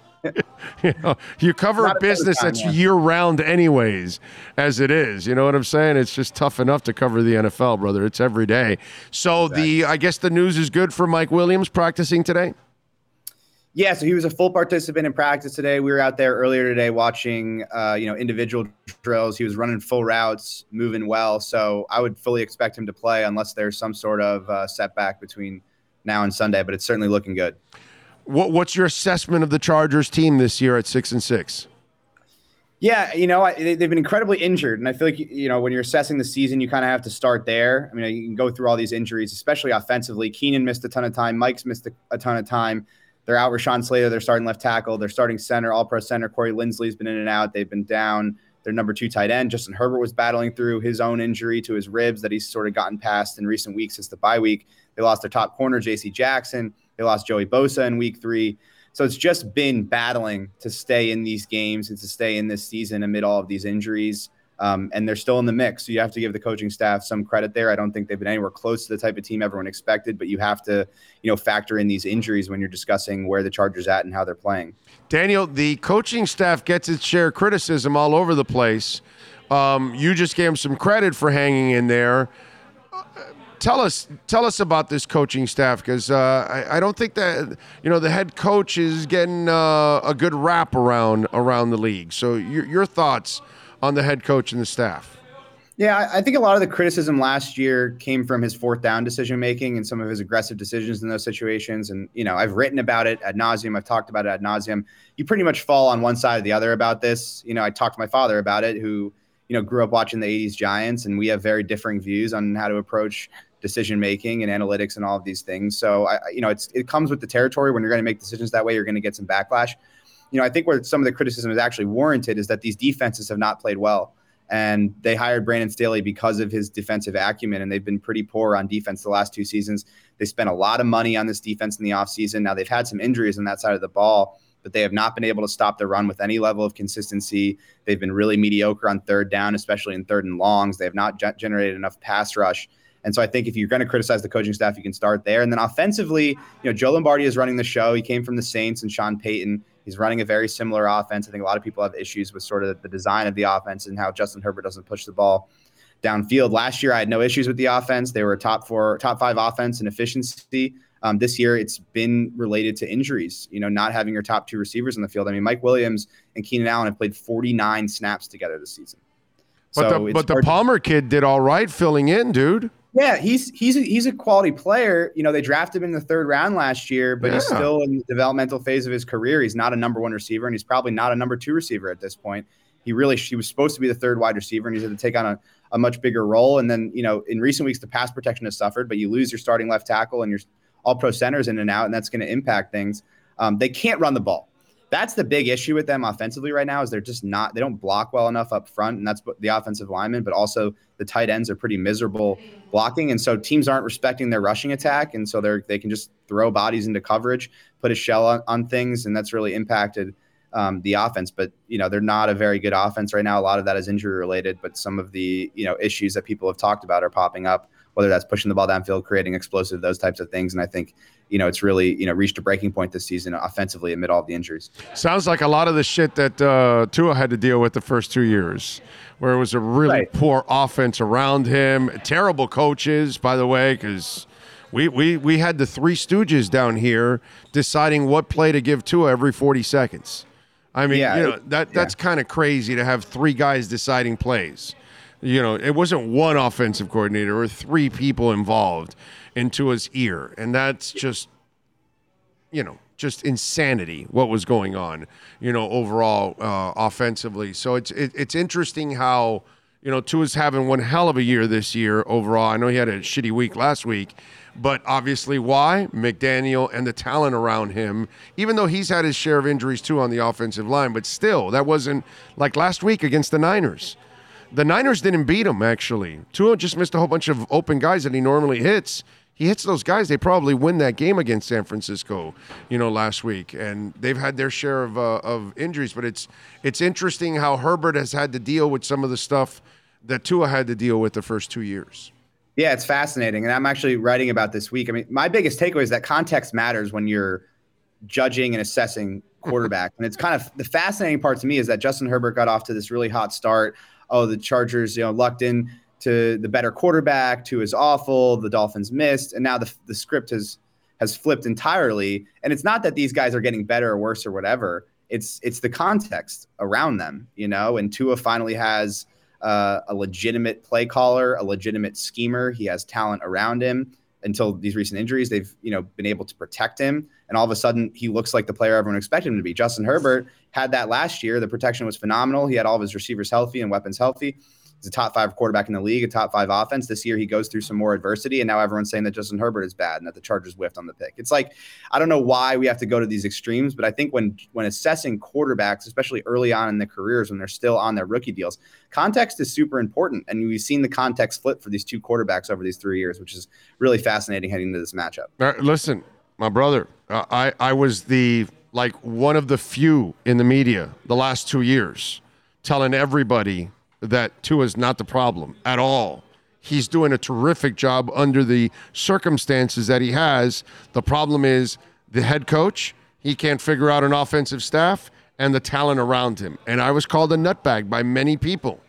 You cover a business that's year round, anyways, as it is. You know what I'm saying? It's just tough enough to cover the NFL, brother. It's every day. So exactly. I guess the news is good for Mike Williams practicing today. Yeah, so he was a full participant in practice today. We were out there earlier today watching, individual drills. He was running full routes, moving well. So I would fully expect him to play unless there's some sort of setback between now and Sunday. But it's certainly looking good. What's your assessment of the Chargers team this year at 6-6? Yeah, they've been incredibly injured. And I feel like, when you're assessing the season, you kind of have to start there. I mean, you can go through all these injuries, especially offensively. Keenan missed a ton of time. Mike's missed a ton of time. They're out Rashawn Slater, they're starting left tackle. They're starting center, all-pro center. Corey Linsley's been in and out. They've been down. Their number 2 tight end, Justin Herbert, was battling through his own injury to his ribs that he's sort of gotten past in recent weeks since the bye week. They lost their top corner, J.C. Jackson. They lost Joey Bosa in week 3. So it's just been battling to stay in these games and to stay in this season amid all of these injuries. And they're still in the mix. So you have to give the coaching staff some credit there. I don't think they've been anywhere close to the type of team everyone expected, but you have to, factor in these injuries when you're discussing where the Chargers at and how they're playing. Daniel, the coaching staff gets its share of criticism all over the place. You just gave him some credit for hanging in there. Tell us about this coaching staff, because I don't think that the head coach is getting a good rap around the league. So your thoughts on the head coach and the staff? Yeah, I think a lot of the criticism last year came from his fourth down decision making and some of his aggressive decisions in those situations. And I've written about it ad nauseum. I've talked about it ad nauseum. You pretty much fall on one side or the other about this. I talked to my father about it, who grew up watching the '80s Giants, and we have very differing views on how to approach decision making and analytics and all of these things. So it comes with the territory. When you're going to make decisions that way, you're going to get some backlash. I think where some of the criticism is actually warranted is that these defenses have not played well, and they hired Brandon Staley because of his defensive acumen, and they've been pretty poor on defense the last 2 seasons. They spent a lot of money on this defense in the offseason. Now they've had some injuries on that side of the ball, but they have not been able to stop the run with any level of consistency. They've been really mediocre on third down, especially in third and longs. They have not generated enough pass rush. And so I think if you're going to criticize the coaching staff, you can start there. And then offensively, Joe Lombardi is running the show. He came from the Saints and Sean Payton. He's running a very similar offense. I think a lot of people have issues with sort of the design of the offense and how Justin Herbert doesn't push the ball downfield. Last year, I had no issues with the offense. They were a top 5 offense in efficiency. This year, it's been related to injuries, not having your top 2 receivers in the field. I mean, Mike Williams and Keenan Allen have played 49 snaps together this season. But the Palmer kid did all right filling in, dude. Yeah, he's a quality player. They drafted him in the 3rd round last year, but he's still in the developmental phase of his career. He's not a number 1 receiver, and he's probably not a number 2 receiver at this point. He was supposed to be the 3rd wide receiver, and he's had to take on a much bigger role. And then, in recent weeks, the pass protection has suffered, but you lose your starting left tackle and your all-pro centers in and out, and that's going to impact things. They can't run the ball. That's the big issue with them offensively right now, is they don't block well enough up front, and that's the offensive linemen, but also the tight ends are pretty miserable blocking. And so teams aren't respecting their rushing attack. And so they can just throw bodies into coverage, put a shell on things. And that's really impacted the offense. But, they're not a very good offense right now. A lot of that is injury related, but some of the, issues that people have talked about are popping up, whether that's pushing the ball downfield, creating explosive, those types of things. And I think, it's really, reached a breaking point this season offensively amid all the injuries. Sounds like a lot of the shit that Tua had to deal with the first 2 years, where it was a really poor offense around him, terrible coaches, by the way, because we had the 3 Stooges down here deciding what play to give Tua every 40 seconds. I mean, that's kind of crazy to have 3 guys deciding plays. It wasn't one offensive coordinator or 3 people involved in Tua's ear. And that's just insanity what was going on, overall offensively. So it's interesting how, Tua's having one hell of a year this year overall. I know he had a shitty week last week, but obviously why? McDaniel and the talent around him, even though he's had his share of injuries too on the offensive line, but still, that wasn't like last week against the Niners. The Niners didn't beat him, actually. Tua just missed a whole bunch of open guys that he normally hits. He hits those guys, they probably win that game against San Francisco, last week. And they've had their share of injuries. But it's interesting how Herbert has had to deal with some of the stuff that Tua had to deal with the first 2 years. Yeah, it's fascinating. And I'm actually writing about this week. I mean, my biggest takeaway is that context matters when you're judging and assessing quarterback. And it's kind of the fascinating part to me is that Justin Herbert got off to this really hot start. Oh, the Chargers, lucked in to the better quarterback. Tua is awful. The Dolphins missed. And now the script has flipped entirely. And it's not that these guys are getting better or worse or whatever. It's the context around them, and Tua finally has a legitimate play caller, a legitimate schemer. He has talent around him. Until these recent injuries, they've been able to protect him. And all of a sudden, he looks like the player everyone expected him to be. Justin Herbert had that last year. The protection was phenomenal. He had all of his receivers healthy and weapons healthy. He's a top 5 quarterback in the league, a top 5 offense. This year, he goes through some more adversity, and now everyone's saying that Justin Herbert is bad and that the Chargers whiffed on the pick. It's like, I don't know why we have to go to these extremes, but I think when assessing quarterbacks, especially early on in their careers when they're still on their rookie deals, context is super important. And we've seen the context flip for these 2 quarterbacks over these 3 years, which is really fascinating heading into this matchup. Listen, my brother, I was one of the few in the media the last 2 years telling everybody that Tua's not the problem at all. He's doing a terrific job under the circumstances that he has. The problem is the head coach, he can't figure out an offensive staff, and the talent around him. And I was called a nutbag by many people.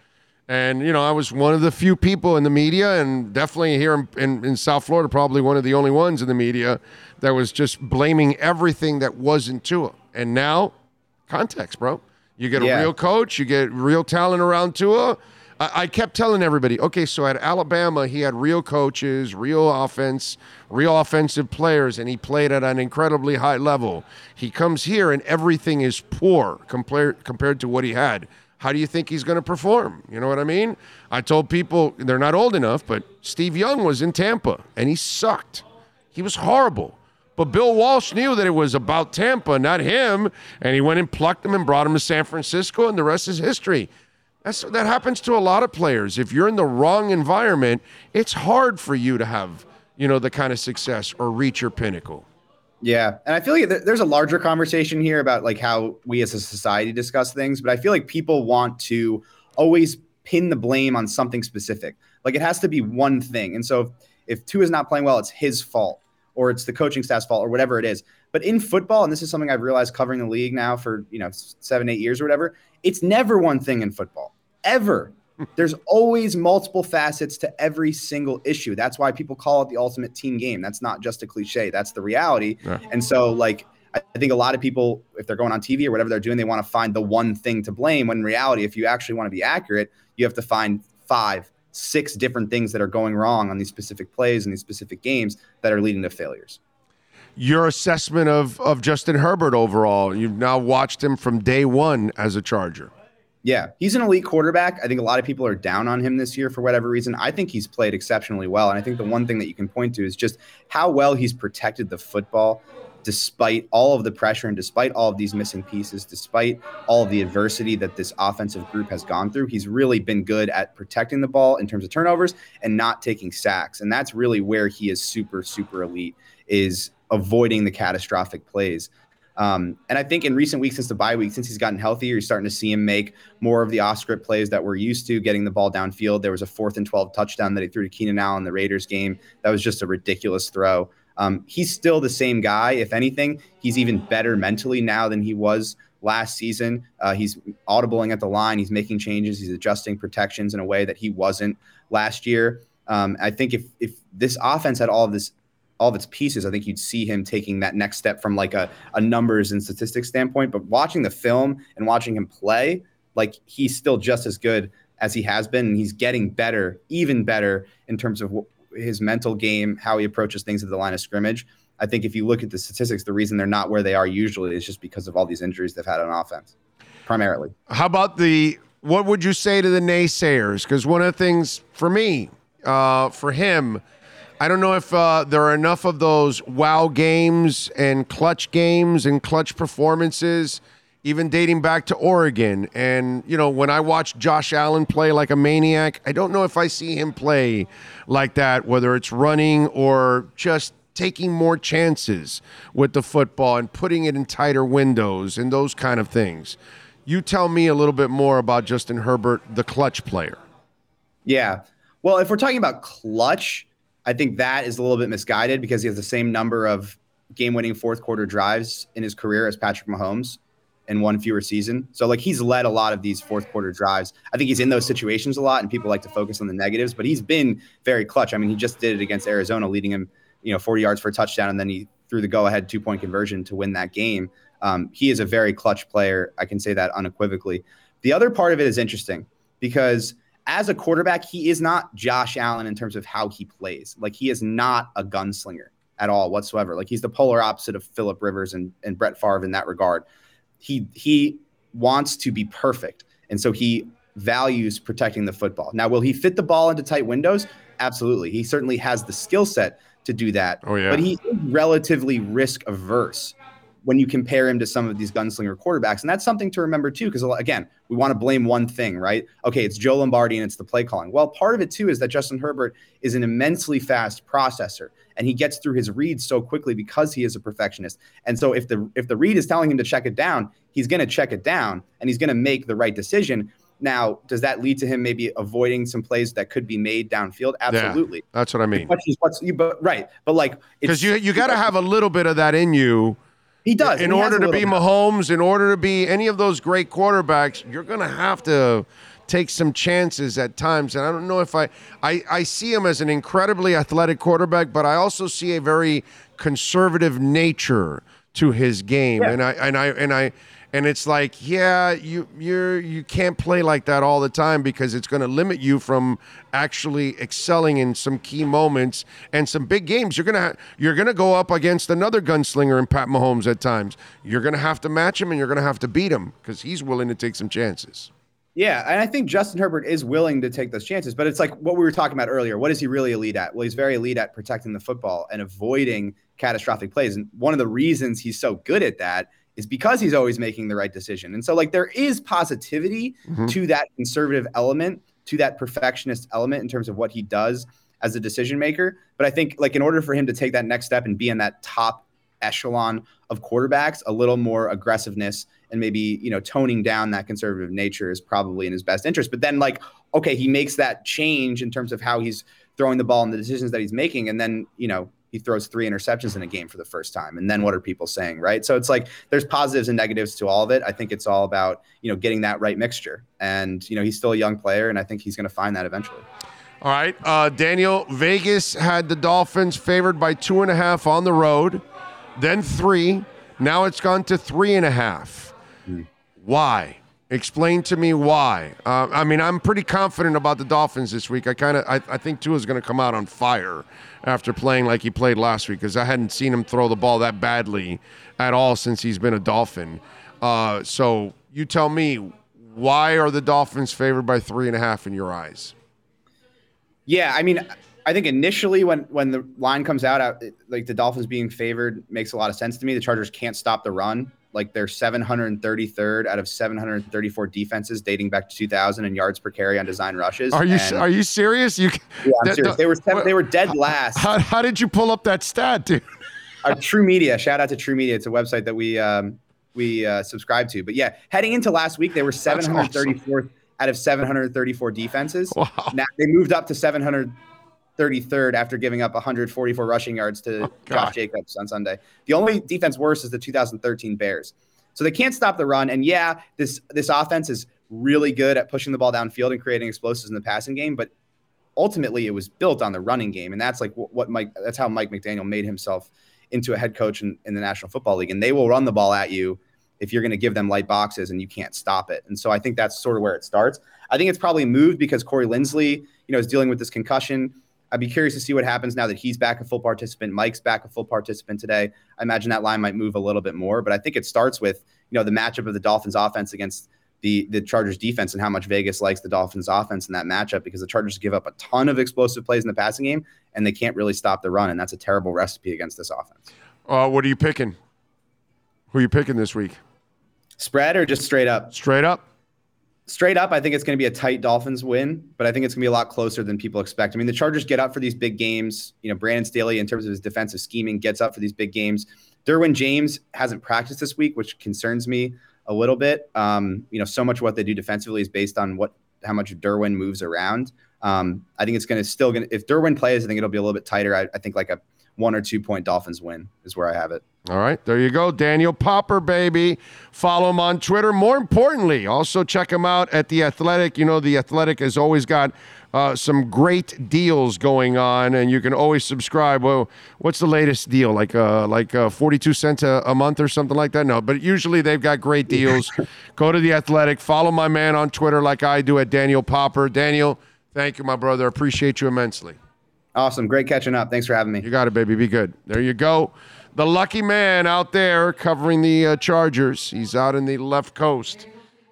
And, I was one of the few people in the media, and definitely here in South Florida, probably one of the only ones in the media that was just blaming everything that wasn't Tua. And now, context, bro. You get a real coach, you get real talent around Tua. I kept telling everybody, okay, so at Alabama, he had real coaches, real offense, real offensive players, and he played at an incredibly high level. He comes here, and everything is poor compared to what he had. How do you think he's going to perform? You know what I mean? I told people, they're not old enough, but Steve Young was in Tampa, and he sucked. He was horrible. But Bill Walsh knew that it was about Tampa, not him, and he went and plucked him and brought him to San Francisco, and the rest is history. That happens to a lot of players. If you're in the wrong environment, it's hard for you to have, the kind of success or reach your pinnacle. Yeah, and I feel like there's a larger conversation here about like how we as a society discuss things, but I feel like people want to always pin the blame on something specific. Like it has to be one thing. And so if Tua is not playing well, it's his fault or it's the coaching staff's fault or whatever it is. But in football, and this is something I've realized covering the league now for 7-8 years or whatever, it's never one thing in football, ever. There's always multiple facets to every single issue. That's why people call it the ultimate team game. That's not just a cliche. That's the reality. Yeah. And so, like, I think a lot of people, if they're going on TV or whatever they're doing, they want to find the one thing to blame. When in reality, if you actually want to be accurate, you have to find 5, 6 different things that are going wrong on these specific plays and these specific games that are leading to failures. Your assessment of Justin Herbert overall, you've now watched him from day one as a Charger. Yeah, he's an elite quarterback. I think a lot of people are down on him this year for whatever reason. I think he's played exceptionally well. And I think the one thing that you can point to is just how well he's protected the football despite all of the pressure and despite all of these missing pieces, despite all of the adversity that this offensive group has gone through. He's really been good at protecting the ball in terms of turnovers and not taking sacks. And that's really where he is super, super elite, is avoiding the catastrophic plays. And I think in recent weeks since the bye week, since he's gotten healthier, you're starting to see him make more of the off-script plays that we're used to, getting the ball downfield. There was a 4th and 12 touchdown that he threw to Keenan Allen in the Raiders game. That was just a ridiculous throw. He's still the same guy. If anything, he's even better mentally now than he was last season. He's audibling at the line. He's making changes. He's adjusting protections in a way that he wasn't last year. I think if this offense had all of its pieces, I think you'd see him taking that next step from like a numbers and statistics standpoint. But watching the film and watching him play, like he's still just as good as he has been. And he's getting better, even better in terms of his mental game, how he approaches things at the line of scrimmage. I think if you look at the statistics, the reason they're not where they are usually is just because of all these injuries they've had on offense, primarily. How about what would you say to the naysayers? Because one of the things for me, for him, I don't know if there are enough of those wow games and clutch performances, even dating back to Oregon. And, when I watch Josh Allen play like a maniac, I don't know if I see him play like that, whether it's running or just taking more chances with the football and putting it in tighter windows and those kind of things. You tell me a little bit more about Justin Herbert, the clutch player. Yeah. Well, if we're talking about clutch, I think that is a little bit misguided because he has the same number of game-winning fourth quarter drives in his career as Patrick Mahomes in one fewer season. So like he's led a lot of these fourth quarter drives. I think he's in those situations a lot and people like to focus on the negatives, but he's been very clutch. I mean, he just did it against Arizona, leading him, 40 yards for a touchdown. And then he threw the go-ahead 2-point conversion to win that game. He is a very clutch player. I can say that unequivocally. The other part of it is interesting because as a quarterback, he is not Josh Allen in terms of how he plays. Like he is not a gunslinger at all whatsoever. Like he's the polar opposite of Phillip Rivers and Brett Favre in that regard. He wants to be perfect. And so he values protecting the football. Now, will he fit the ball into tight windows? Absolutely. He certainly has the skill set to do that. Oh, yeah. But he's relatively risk averse when you compare him to some of these gunslinger quarterbacks. And that's something to remember too, because again, we want to blame one thing, right? Okay, it's Joe Lombardi and it's the play calling. Well, part of it too is that Justin Herbert is an immensely fast processor and he gets through his reads so quickly because he is a perfectionist. And so if the read is telling him to check it down, he's going to check it down and he's going to make the right decision. Now, does that lead to him maybe avoiding some plays that could be made downfield? Absolutely. Yeah, that's what I mean. Right. But like, because you got to have a little bit of that in you. He does. In order to be Mahomes, in order to be any of those great quarterbacks, you're going to have to take some chances at times. And I don't know if I see him as an incredibly athletic quarterback, but I also see a very conservative nature to his game. Yeah. And it's like, yeah, you can't play like that all the time because it's going to limit you from actually excelling in some key moments and some big games. You're gonna go up against another gunslinger in Pat Mahomes at times. You're going to have to match him and you're going to have to beat him because he's willing to take some chances. Yeah, and I think Justin Herbert is willing to take those chances, but it's like what we were talking about earlier. What is he really elite at? Well, he's very elite at protecting the football and avoiding catastrophic plays. And one of the reasons he's so good at that is because he's always making the right decision. And so, like, there is positivity to that conservative element, to that perfectionist element in terms of what he does as a decision maker. But I think, like, in order for him to take that next step and be in that top echelon of quarterbacks, a little more aggressiveness and maybe, toning down that conservative nature is probably in his best interest. But then, like, okay, he makes that change in terms of how he's throwing the ball and the decisions that he's making. And then, he throws 3 interceptions in a game for the first time. And then what are people saying, right? So it's like there's positives and negatives to all of it. I think it's all about, getting that right mixture. And, he's still a young player, and I think he's going to find that eventually. All right. Daniel, Vegas had the Dolphins favored by 2.5 on the road, then 3. Now it's gone to 3.5. Why? Explain to me why. I'm pretty confident about the Dolphins this week. I think Tua's going to come out on fire after playing like he played last week because I hadn't seen him throw the ball that badly at all since he's been a Dolphin. So you tell me, why are the Dolphins favored by 3.5 in your eyes? Yeah, I think initially when the line comes out, like the Dolphins being favored makes a lot of sense to me. The Chargers can't stop the run. Like they're 733rd out of 734 defenses dating back to 2000 in yards per carry on design rushes. Are you serious? Yeah, I'm serious. They were dead last. How did you pull up that stat, dude? True Media. Shout out to True Media. It's a website that we subscribe to. But yeah, heading into last week, they were 734th out of 734 defenses. Wow. Now they moved up to 733rd after giving up 144 rushing yards to Josh Jacobs on Sunday. The only defense worse is the 2013 Bears. So they can't stop the run. And yeah, this offense is really good at pushing the ball downfield and creating explosives in the passing game, but ultimately it was built on the running game. And that's like that's how Mike McDaniel made himself into a head coach in the National Football League. And they will run the ball at you if you're going to give them light boxes and you can't stop it. And so I think that's sort of where it starts. I think it's probably moved because Corey Linsley, is dealing with this concussion. I'd be curious to see what happens now that he's back a full participant. Mike's back a full participant today. I imagine that line might move a little bit more, but I think it starts with, the matchup of the Dolphins offense against the Chargers defense and how much Vegas likes the Dolphins offense in that matchup, because the Chargers give up a ton of explosive plays in the passing game and they can't really stop the run. And that's a terrible recipe against this offense. What are you picking? Who are you picking this week? Spread or just straight up? Straight up. Straight up, I think it's going to be a tight Dolphins win, but I think it's going to be a lot closer than people expect. The Chargers get up for these big games. Brandon Staley, in terms of his defensive scheming, gets up for these big games. Derwin James hasn't practiced this week, which concerns me a little bit. So much of what they do defensively is based on how much Derwin moves around. I think it's if Derwin plays, I think it'll be a little bit tighter. I think like a 1 or 2 point Dolphins win is where I have it. All right, there you go. Daniel Popper, baby. Follow him on Twitter. More importantly, also check him out at The Athletic. The Athletic has always got some great deals going on, and you can always subscribe. Well, what's the latest deal? Like 42 cents a month or something like that? No, but usually they've got great deals. Go to The Athletic. Follow my man on Twitter like I do at Daniel Popper. Daniel, thank you, my brother. Appreciate you immensely. Awesome. Great catching up. Thanks for having me. You got it, baby. Be good. There you go. The lucky man out there covering the Chargers. He's out in the left coast,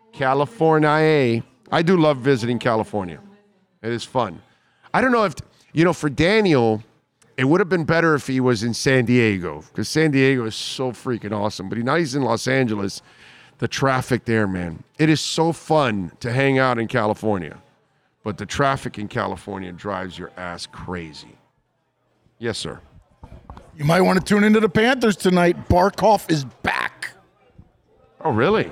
California. I do love visiting California. It is fun. I don't know if, for Daniel, it would have been better if he was in San Diego, because San Diego is so freaking awesome. But now he's in Los Angeles. The traffic there, man. It is so fun to hang out in California. But the traffic in California drives your ass crazy. Yes, sir. You might want to tune into the Panthers tonight. Barkov is back. Oh, really?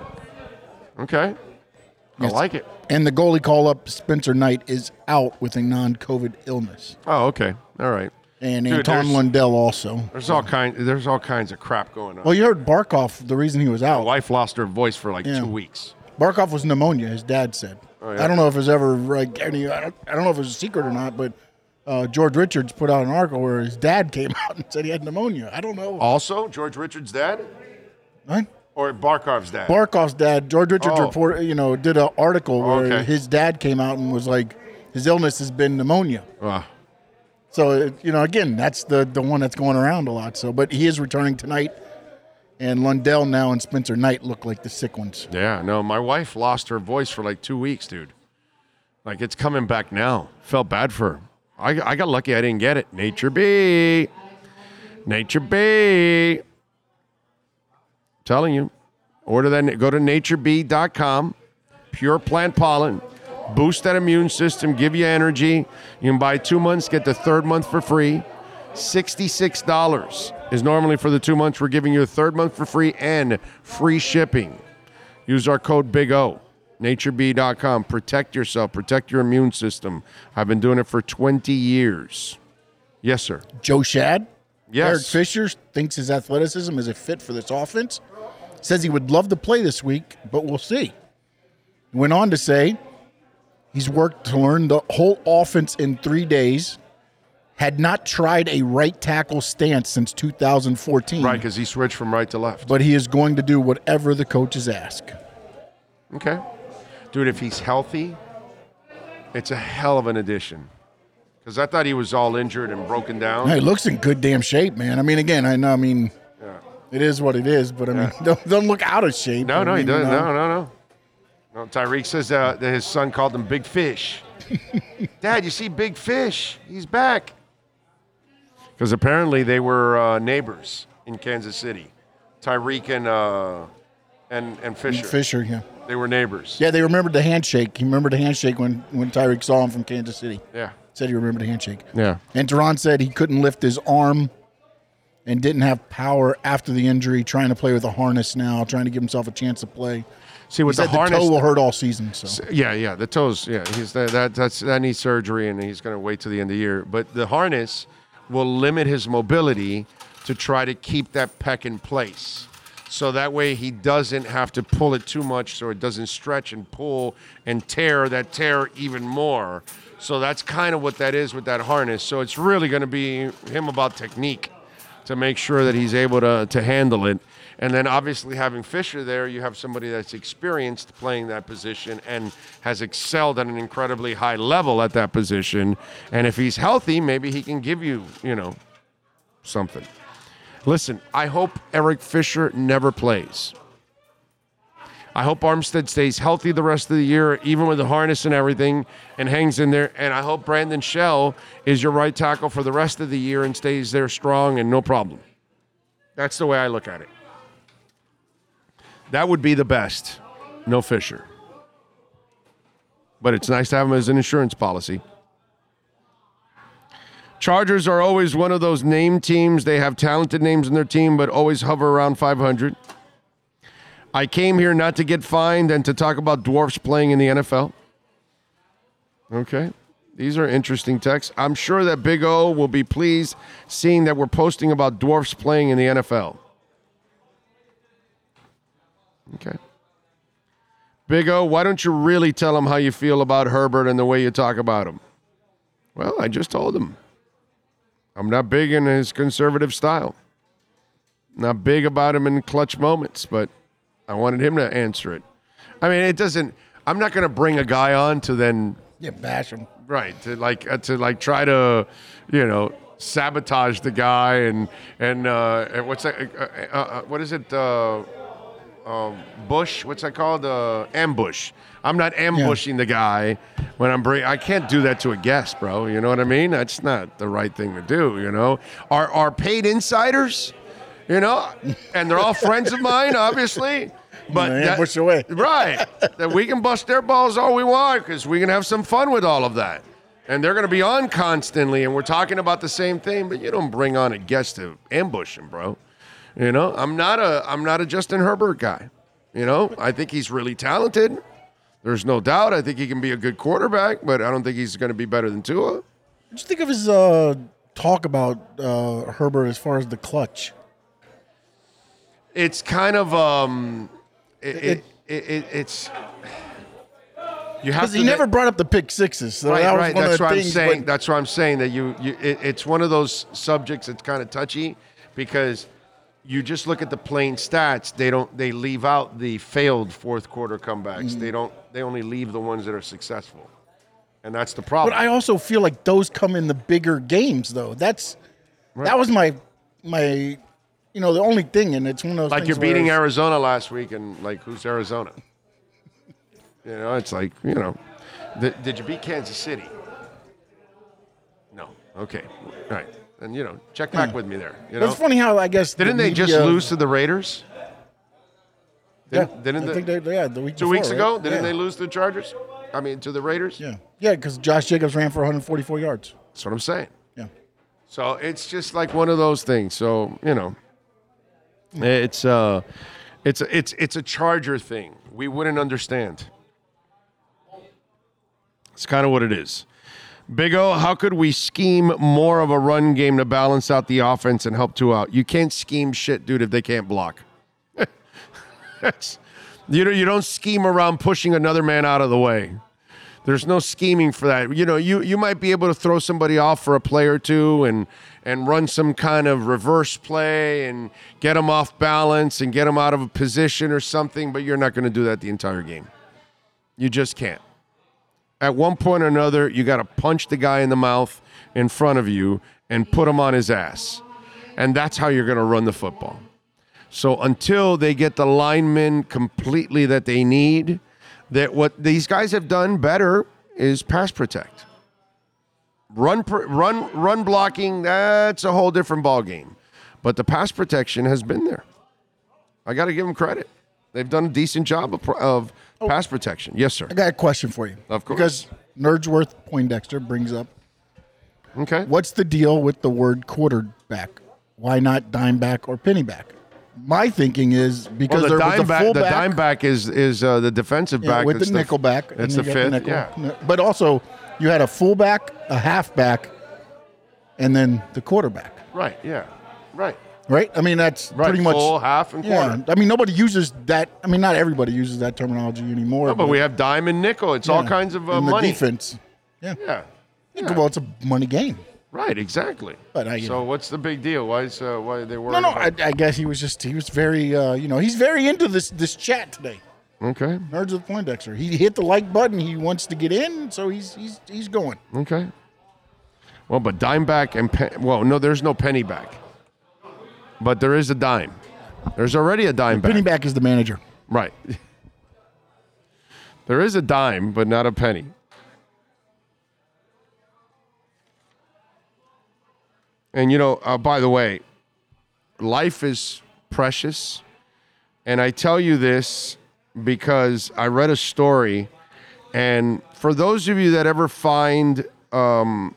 Okay. Yes. I like it. And the goalie call-up, Spencer Knight, is out with a non-COVID illness. Oh, okay. All right. And Anton Lundell also. There's all kinds of crap going on. Well, you heard Barkov, the reason he was out. My wife lost her voice for 2 weeks. Barkov was pneumonia, his dad said. Oh, yeah. I don't know if it's ever like any. I don't know if it was a secret or not, but George Richards put out an article where his dad came out and said he had pneumonia. I don't know. Also, George Richards' dad? What? Or Barkov's dad? Barkov's dad, George Richards, did an article where Okay. his dad came out and was like, his illness has been pneumonia. So, again, that's the one that's going around a lot. So, but he is returning tonight, and Lundell now and Spencer Knight look like the sick ones. Yeah, no, my wife lost her voice for like 2 weeks, dude. Like, it's coming back now. Felt bad for her. I got lucky I didn't get it. Nature B. Telling you. Order that. Go to naturebee.com. Pure plant pollen. Boost that immune system. Give you energy. You can buy 2 months. Get the third month for free. $66 is normally for the 2 months. We're giving you a third month for free and free shipping. Use our code Big O. naturebee.com. Protect yourself. Protect your immune system. I've been doing it for 20 years. Yes, sir. Joe Shad? Yes. Eric Fisher thinks his athleticism is a fit for this offense. Says he would love to play this week, but we'll see. He went on to say he's worked to learn the whole offense in 3 days, had not tried a right tackle stance since 2014. Right, because he switched from right to left. But he is going to do whatever the coaches ask. Okay. Dude, if he's healthy, it's a hell of an addition. Because I thought he was all injured and broken down. Hey, he looks in good damn shape, man. I mean, again, it is what it is, but I mean, don't look out of shape. No, he doesn't. No. Tyreek says that his son called him Big Fish. Dad, you see Big Fish? He's back. Because apparently they were neighbors in Kansas City. Tyreek and Fisher. Fisher, yeah. They were neighbors. Yeah, they remembered the handshake. He remembered the handshake when Tyreek saw him from Kansas City. Yeah. Said he remembered the handshake. Yeah. And Teron said he couldn't lift his arm and didn't have power after the injury, trying to play with a harness now, trying to give himself a chance to play. See, with he the said harness, the toe will hurt all season. So yeah, the toes. Yeah, that needs surgery, and he's going to wait till the end of the year. But the harness will limit his mobility to try to keep that pec in place. So that way he doesn't have to pull it too much, so it doesn't stretch and pull and tear even more. So that's kind of what that is with that harness. So it's really going to be him about technique to make sure that he's able to handle it. And then obviously having Fisher there, you have somebody that's experienced playing that position and has excelled at an incredibly high level at that position. And if he's healthy, maybe he can give you, something. Listen, I hope Eric Fisher never plays. I hope Armstead stays healthy the rest of the year, even with the harness and everything, and hangs in there. And I hope Brandon Shell is your right tackle for the rest of the year and stays there strong and no problem. That's the way I look at it. That would be the best. No Fisher. But it's nice to have him as an insurance policy. Chargers are always one of those name teams. They have talented names in their team, but always hover around 500. I came here not to get fined and to talk about dwarfs playing in the NFL. Okay. These are interesting texts. I'm sure that Big O will be pleased seeing that we're posting about dwarfs playing in the NFL. Okay. Big O, why don't you really tell him how you feel about Herbert and the way you talk about him? Well, I just told him. I'm not big in his conservative style. Not big about him in clutch moments, but I wanted him to answer it. I mean, I'm not going to bring a guy on to then bash him. Right, to try to, sabotage the guy and what's that? What is it? Bush? What's that called? Ambush. I'm not ambushing the guy when I can't do that to a guest, bro. You know what I mean? That's not the right thing to do. Our paid insiders, and they're all friends of mine, obviously. But ambush away. Right. That we can bust their balls all we want because we can have some fun with all of that. And they're going to be on constantly, and we're talking about the same thing, but you don't bring on a guest to ambush him, bro. I'm not a Justin Herbert guy. I think he's really talented. There's no doubt. I think he can be a good quarterback, but I don't think he's going to be better than Tua. Just think of his talk about Herbert as far as the clutch. It's kind of it's You have Because to. he never brought up the pick sixes. So that was Right. one That's of the what I'm things. saying. But That's what I'm saying. That it's one of those subjects that's kind of touchy because you just look at the plain stats. They leave out the failed fourth quarter comebacks. They only leave the ones that are successful, and that's the problem. But I also feel like those come in the bigger games, though. That was my the only thing, and it's one of those like things you're beating where Arizona last week, and like who's Arizona? It's like did you beat Kansas City? No. Okay. All right. And check back with me there. It's funny how I guess didn't they just lose to the Raiders? Didn't I think they the week 2 weeks before, ago? right? Didn't they lose to the Chargers? I mean, to the Raiders? Yeah, because Josh Jacobs ran for 144 yards. That's what I'm saying. Yeah. So it's just like one of those things. So it's a Charger thing. We wouldn't understand. It's kind of what it is. Big O, how could we scheme more of a run game to balance out the offense and help two out? You can't scheme shit, dude, if they can't block. You don't scheme around pushing another man out of the way. There's no scheming for that. You might be able to throw somebody off for a play or two and run some kind of reverse play and get them off balance and get them out of a position or something, but you're not going to do that the entire game. You just can't. At one point or another, you got to punch the guy in the mouth in front of you and put him on his ass. And that's how you're going to run the football. So until they get the linemen completely that they need, that what these guys have done better is pass protect. Run blocking, that's a whole different ballgame. But the pass protection has been there. I got to give them credit. They've done a decent job of pass protection. Yes, sir. I got a question for you. Of course. Because Nerdsworth Poindexter brings up, okay, what's the deal with the word quarterback? Why not dimeback or pennyback? My thinking is because there was a fullback. The dimeback is the defensive back. With the nickelback. It's the fifth, yeah. But also, you had a fullback, a halfback, and then the quarterback. Right, yeah, right. Right? I mean, that's pretty much. Full, half, and quarter. Yeah. I mean, nobody uses that. I mean, not everybody uses that terminology anymore. No, but we have dime and nickel. It's all kinds of in the money. defense. Yeah. Yeah. Well, it's a money game. Right, exactly. But so what's the big deal? Why are they worried? No. I guess he was very, he's very into this chat today. Okay. Nerds with Poindexter. He hit the like button. He wants to get in, so he's going. Okay. Well, but dime back and no, there's no penny back, but there is a dime. There's already a dime back. Penny back is the manager. Right. There is a dime, but not a penny. And, by the way, life is precious. And I tell you this because I read a story. And for those of you that ever find out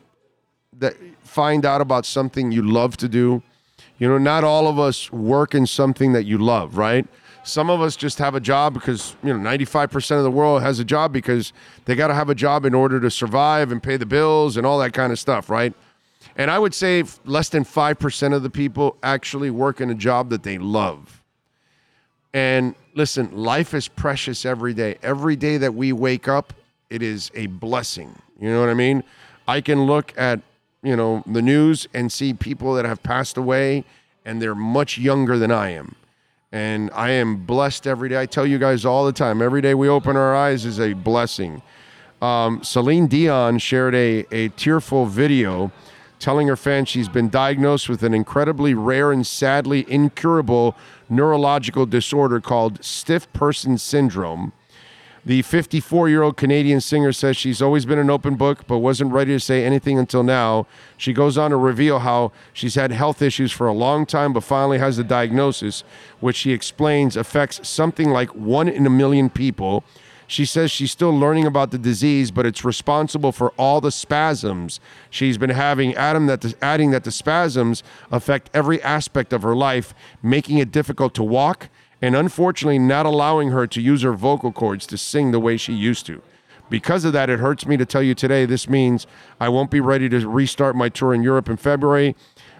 about something you love to do, not all of us work in something that you love, right? Some of us just have a job because, 95% of the world has a job because they got to have a job in order to survive and pay the bills and all that kind of stuff, right? And I would say less than 5% of the people actually work in a job that they love. And listen, life is precious every day. Every day that we wake up, it is a blessing. You know what I mean? I can look at, the news and see people that have passed away, and they're much younger than I am. And I am blessed every day. I tell you guys all the time, every day we open our eyes is a blessing. Celine Dion shared a tearful video telling her fans she's been diagnosed with an incredibly rare and sadly incurable neurological disorder called stiff person syndrome. The 54-year-old Canadian singer says she's always been an open book, but wasn't ready to say anything until now. She goes on to reveal how she's had health issues for a long time, but finally has the diagnosis, which she explains affects something like 1 in a million people. She says she's still learning about the disease, but it's responsible for all the spasms she's been having, adding that the spasms affect every aspect of her life, making it difficult to walk, and unfortunately not allowing her to use her vocal cords to sing the way she used to. Because of that, it hurts me to tell you today, this means I won't be ready to restart my tour in Europe in February.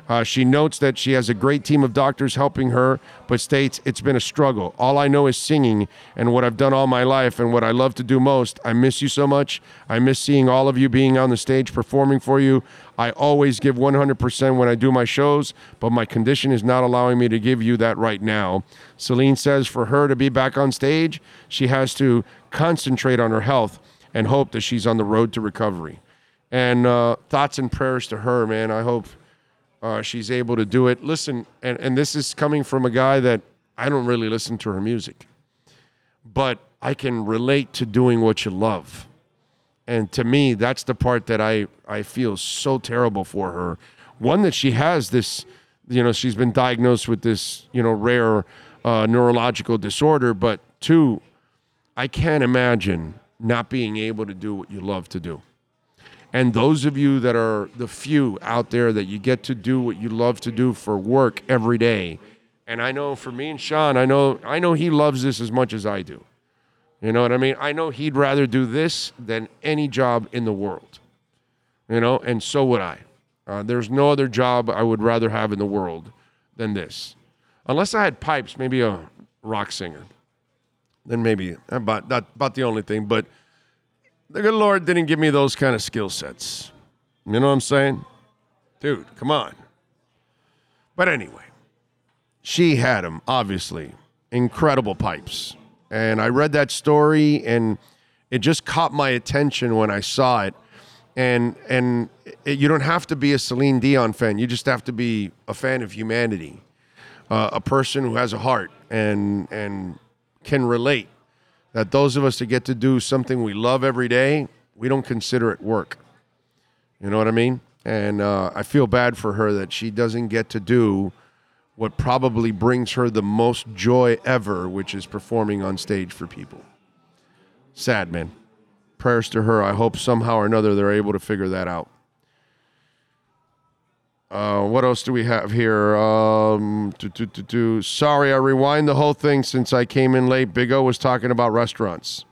She notes that she has a great team of doctors helping her, but states it's been a struggle. All I know is singing and what I've done all my life and what I love to do most. I miss you so much. I miss seeing all of you being on the stage performing for you. I always give 100% when I do my shows, but my condition is not allowing me to give you that right now. Celine says for her to be back on stage, she has to concentrate on her health and hope that she's on the road to recovery. And thoughts and prayers to her, man. I hope she's able to do it. Listen, and this is coming from a guy that I don't really listen to her music, but I can relate to doing what you love. And to me, that's the part that I feel so terrible for her. One, that she has this, she's been diagnosed with this, rare neurological disorder. But two, I can't imagine not being able to do what you love to do. And those of you that are the few out there that you get to do what you love to do for work every day. And I know for me and Sean, I know he loves this as much as I do. You know what I mean? I know he'd rather do this than any job in the world. And so would I. There's no other job I would rather have in the world than this. Unless I had pipes, maybe a rock singer. Then maybe about the only thing. But the good Lord didn't give me those kind of skill sets. You know what I'm saying? Dude, come on. But anyway, she had them, obviously. Incredible pipes. And I read that story, and it just caught my attention when I saw it. And you don't have to be a Celine Dion fan. You just have to be a fan of humanity, a person who has a heart and can relate. That those of us that get to do something we love every day, we don't consider it work. You know what I mean? And I feel bad for her that she doesn't get to do what probably brings her the most joy ever, which is performing on stage for people. Sad, man. Prayers to her. I hope somehow or another they're able to figure that out. What else do we have here? Sorry, I rewind the whole thing since I came in late. Big O was talking about restaurants.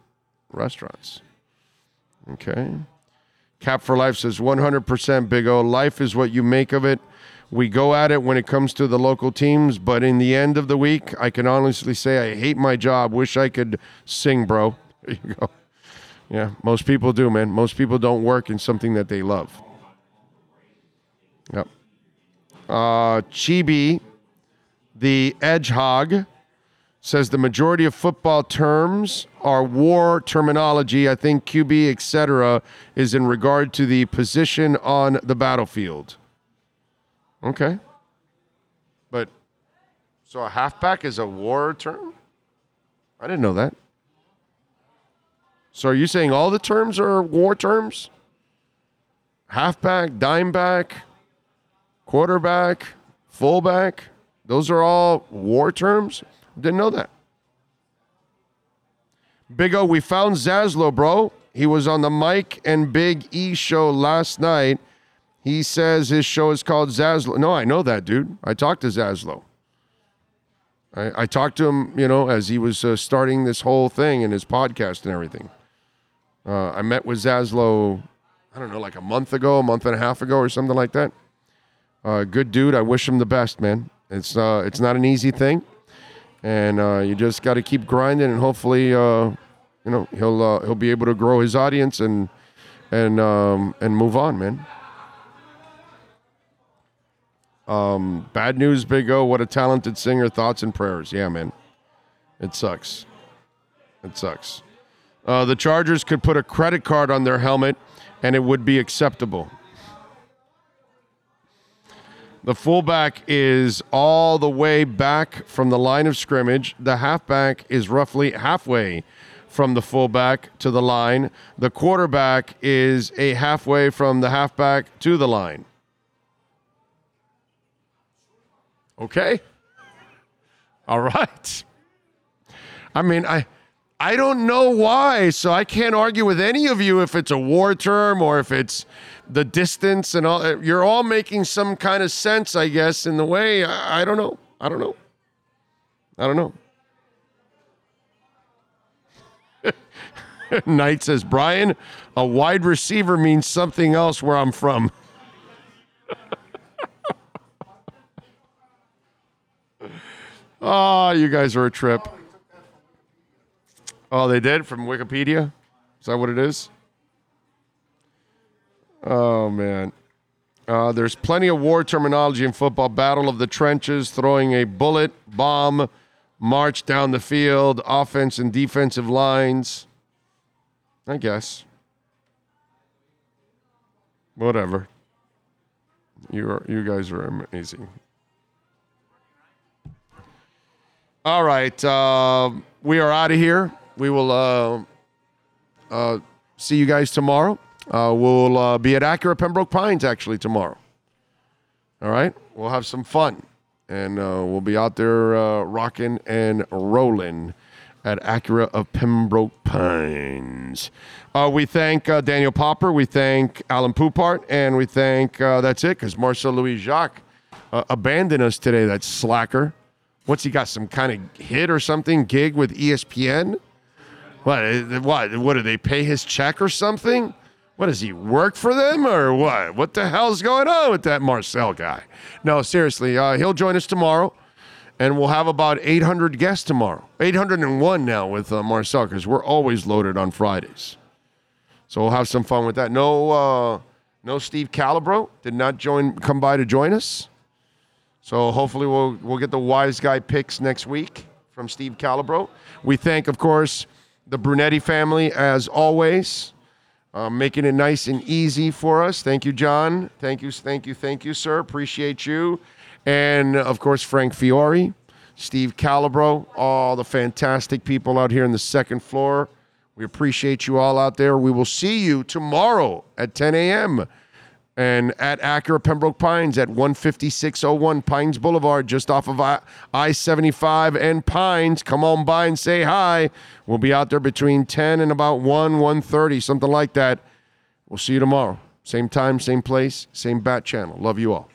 Okay. Cap for Life says 100% Big O. Life is what you make of it. We go at it when it comes to the local teams, but in the end of the week, I can honestly say I hate my job. Wish I could sing, bro. There you go. Yeah, most people do, man. Most people don't work in something that they love. Yep. Chibi, the Edgehog, says the majority of football terms are war terminology. I think QB, etc., is in regard to the position on the battlefield. Okay. But, so a halfback is a war term? I didn't know that. So are you saying all the terms are war terms? Halfback, dimeback, quarterback, fullback, those are all war terms? Didn't know that. Big O, we found Zaslow, bro. He was on the Mike and Big E show last night. He says his show is called Zaslow. No, I know that, dude. I talked to Zaslow. I talked to him, as he was starting this whole thing and his podcast and everything. I met with Zaslow, I don't know, like a month and a half ago or something like that. Good dude. I wish him the best, man. It's not an easy thing, and you just got to keep grinding, and hopefully, he'll be able to grow his audience and move on, man. Bad news, Big O. What a talented singer. Thoughts and prayers. Yeah, man. It sucks. The Chargers could put a credit card on their helmet, and it would be acceptable. The fullback is all the way back from the line of scrimmage. The halfback is roughly halfway from the fullback to the line. The quarterback is a halfway from the halfback to the line. Okay? All right. I mean, I don't know why, so I can't argue with any of you if it's a war term or if it's the distance and all. You're all making some kind of sense, I guess, in the way. I don't know. Knight says, Brian, a wide receiver means something else where I'm from. Oh, you guys are a trip. Oh, they did? From Wikipedia? Is that what it is? Oh, man. There's plenty of war terminology in football. Battle of the trenches, throwing a bullet, bomb, march down the field, offense and defensive lines. I guess. Whatever. You guys are amazing. All right. We are out of here. We will see you guys tomorrow. We'll be at Acura Pembroke Pines actually tomorrow. All right? We'll have some fun. And we'll be out there rocking and rolling at Acura of Pembroke Pines. We thank Daniel Popper. We thank Alan Poupart. And we thank, that's it, because Marcel Louis Jacques abandoned us today, that slacker. What's he got, some kind of hit or something, gig with ESPN? What, do they pay his check or something? What, does he work for them or what? What the hell's going on with that Marcel guy? No, seriously, he'll join us tomorrow, and we'll have about 800 guests tomorrow. 801 now with Marcel, because we're always loaded on Fridays. So we'll have some fun with that. No Steve Calabro did not come by to join us. So hopefully we'll get the wise guy picks next week from Steve Calabro. We thank, of course, the Brunetti family as always, making it nice and easy for us. Thank you, John. Thank you, sir. Appreciate you. And, of course, Frank Fiore, Steve Calabro, all the fantastic people out here in the second floor. We appreciate you all out there. We will see you tomorrow at 10 a.m. and at Acura Pembroke Pines at 15601 Pines Boulevard, just off of I-75 and Pines. Come on by and say hi. We'll be out there between 10 and about 1:30, something like that. We'll see you tomorrow. Same time, same place, same bat channel. Love you all.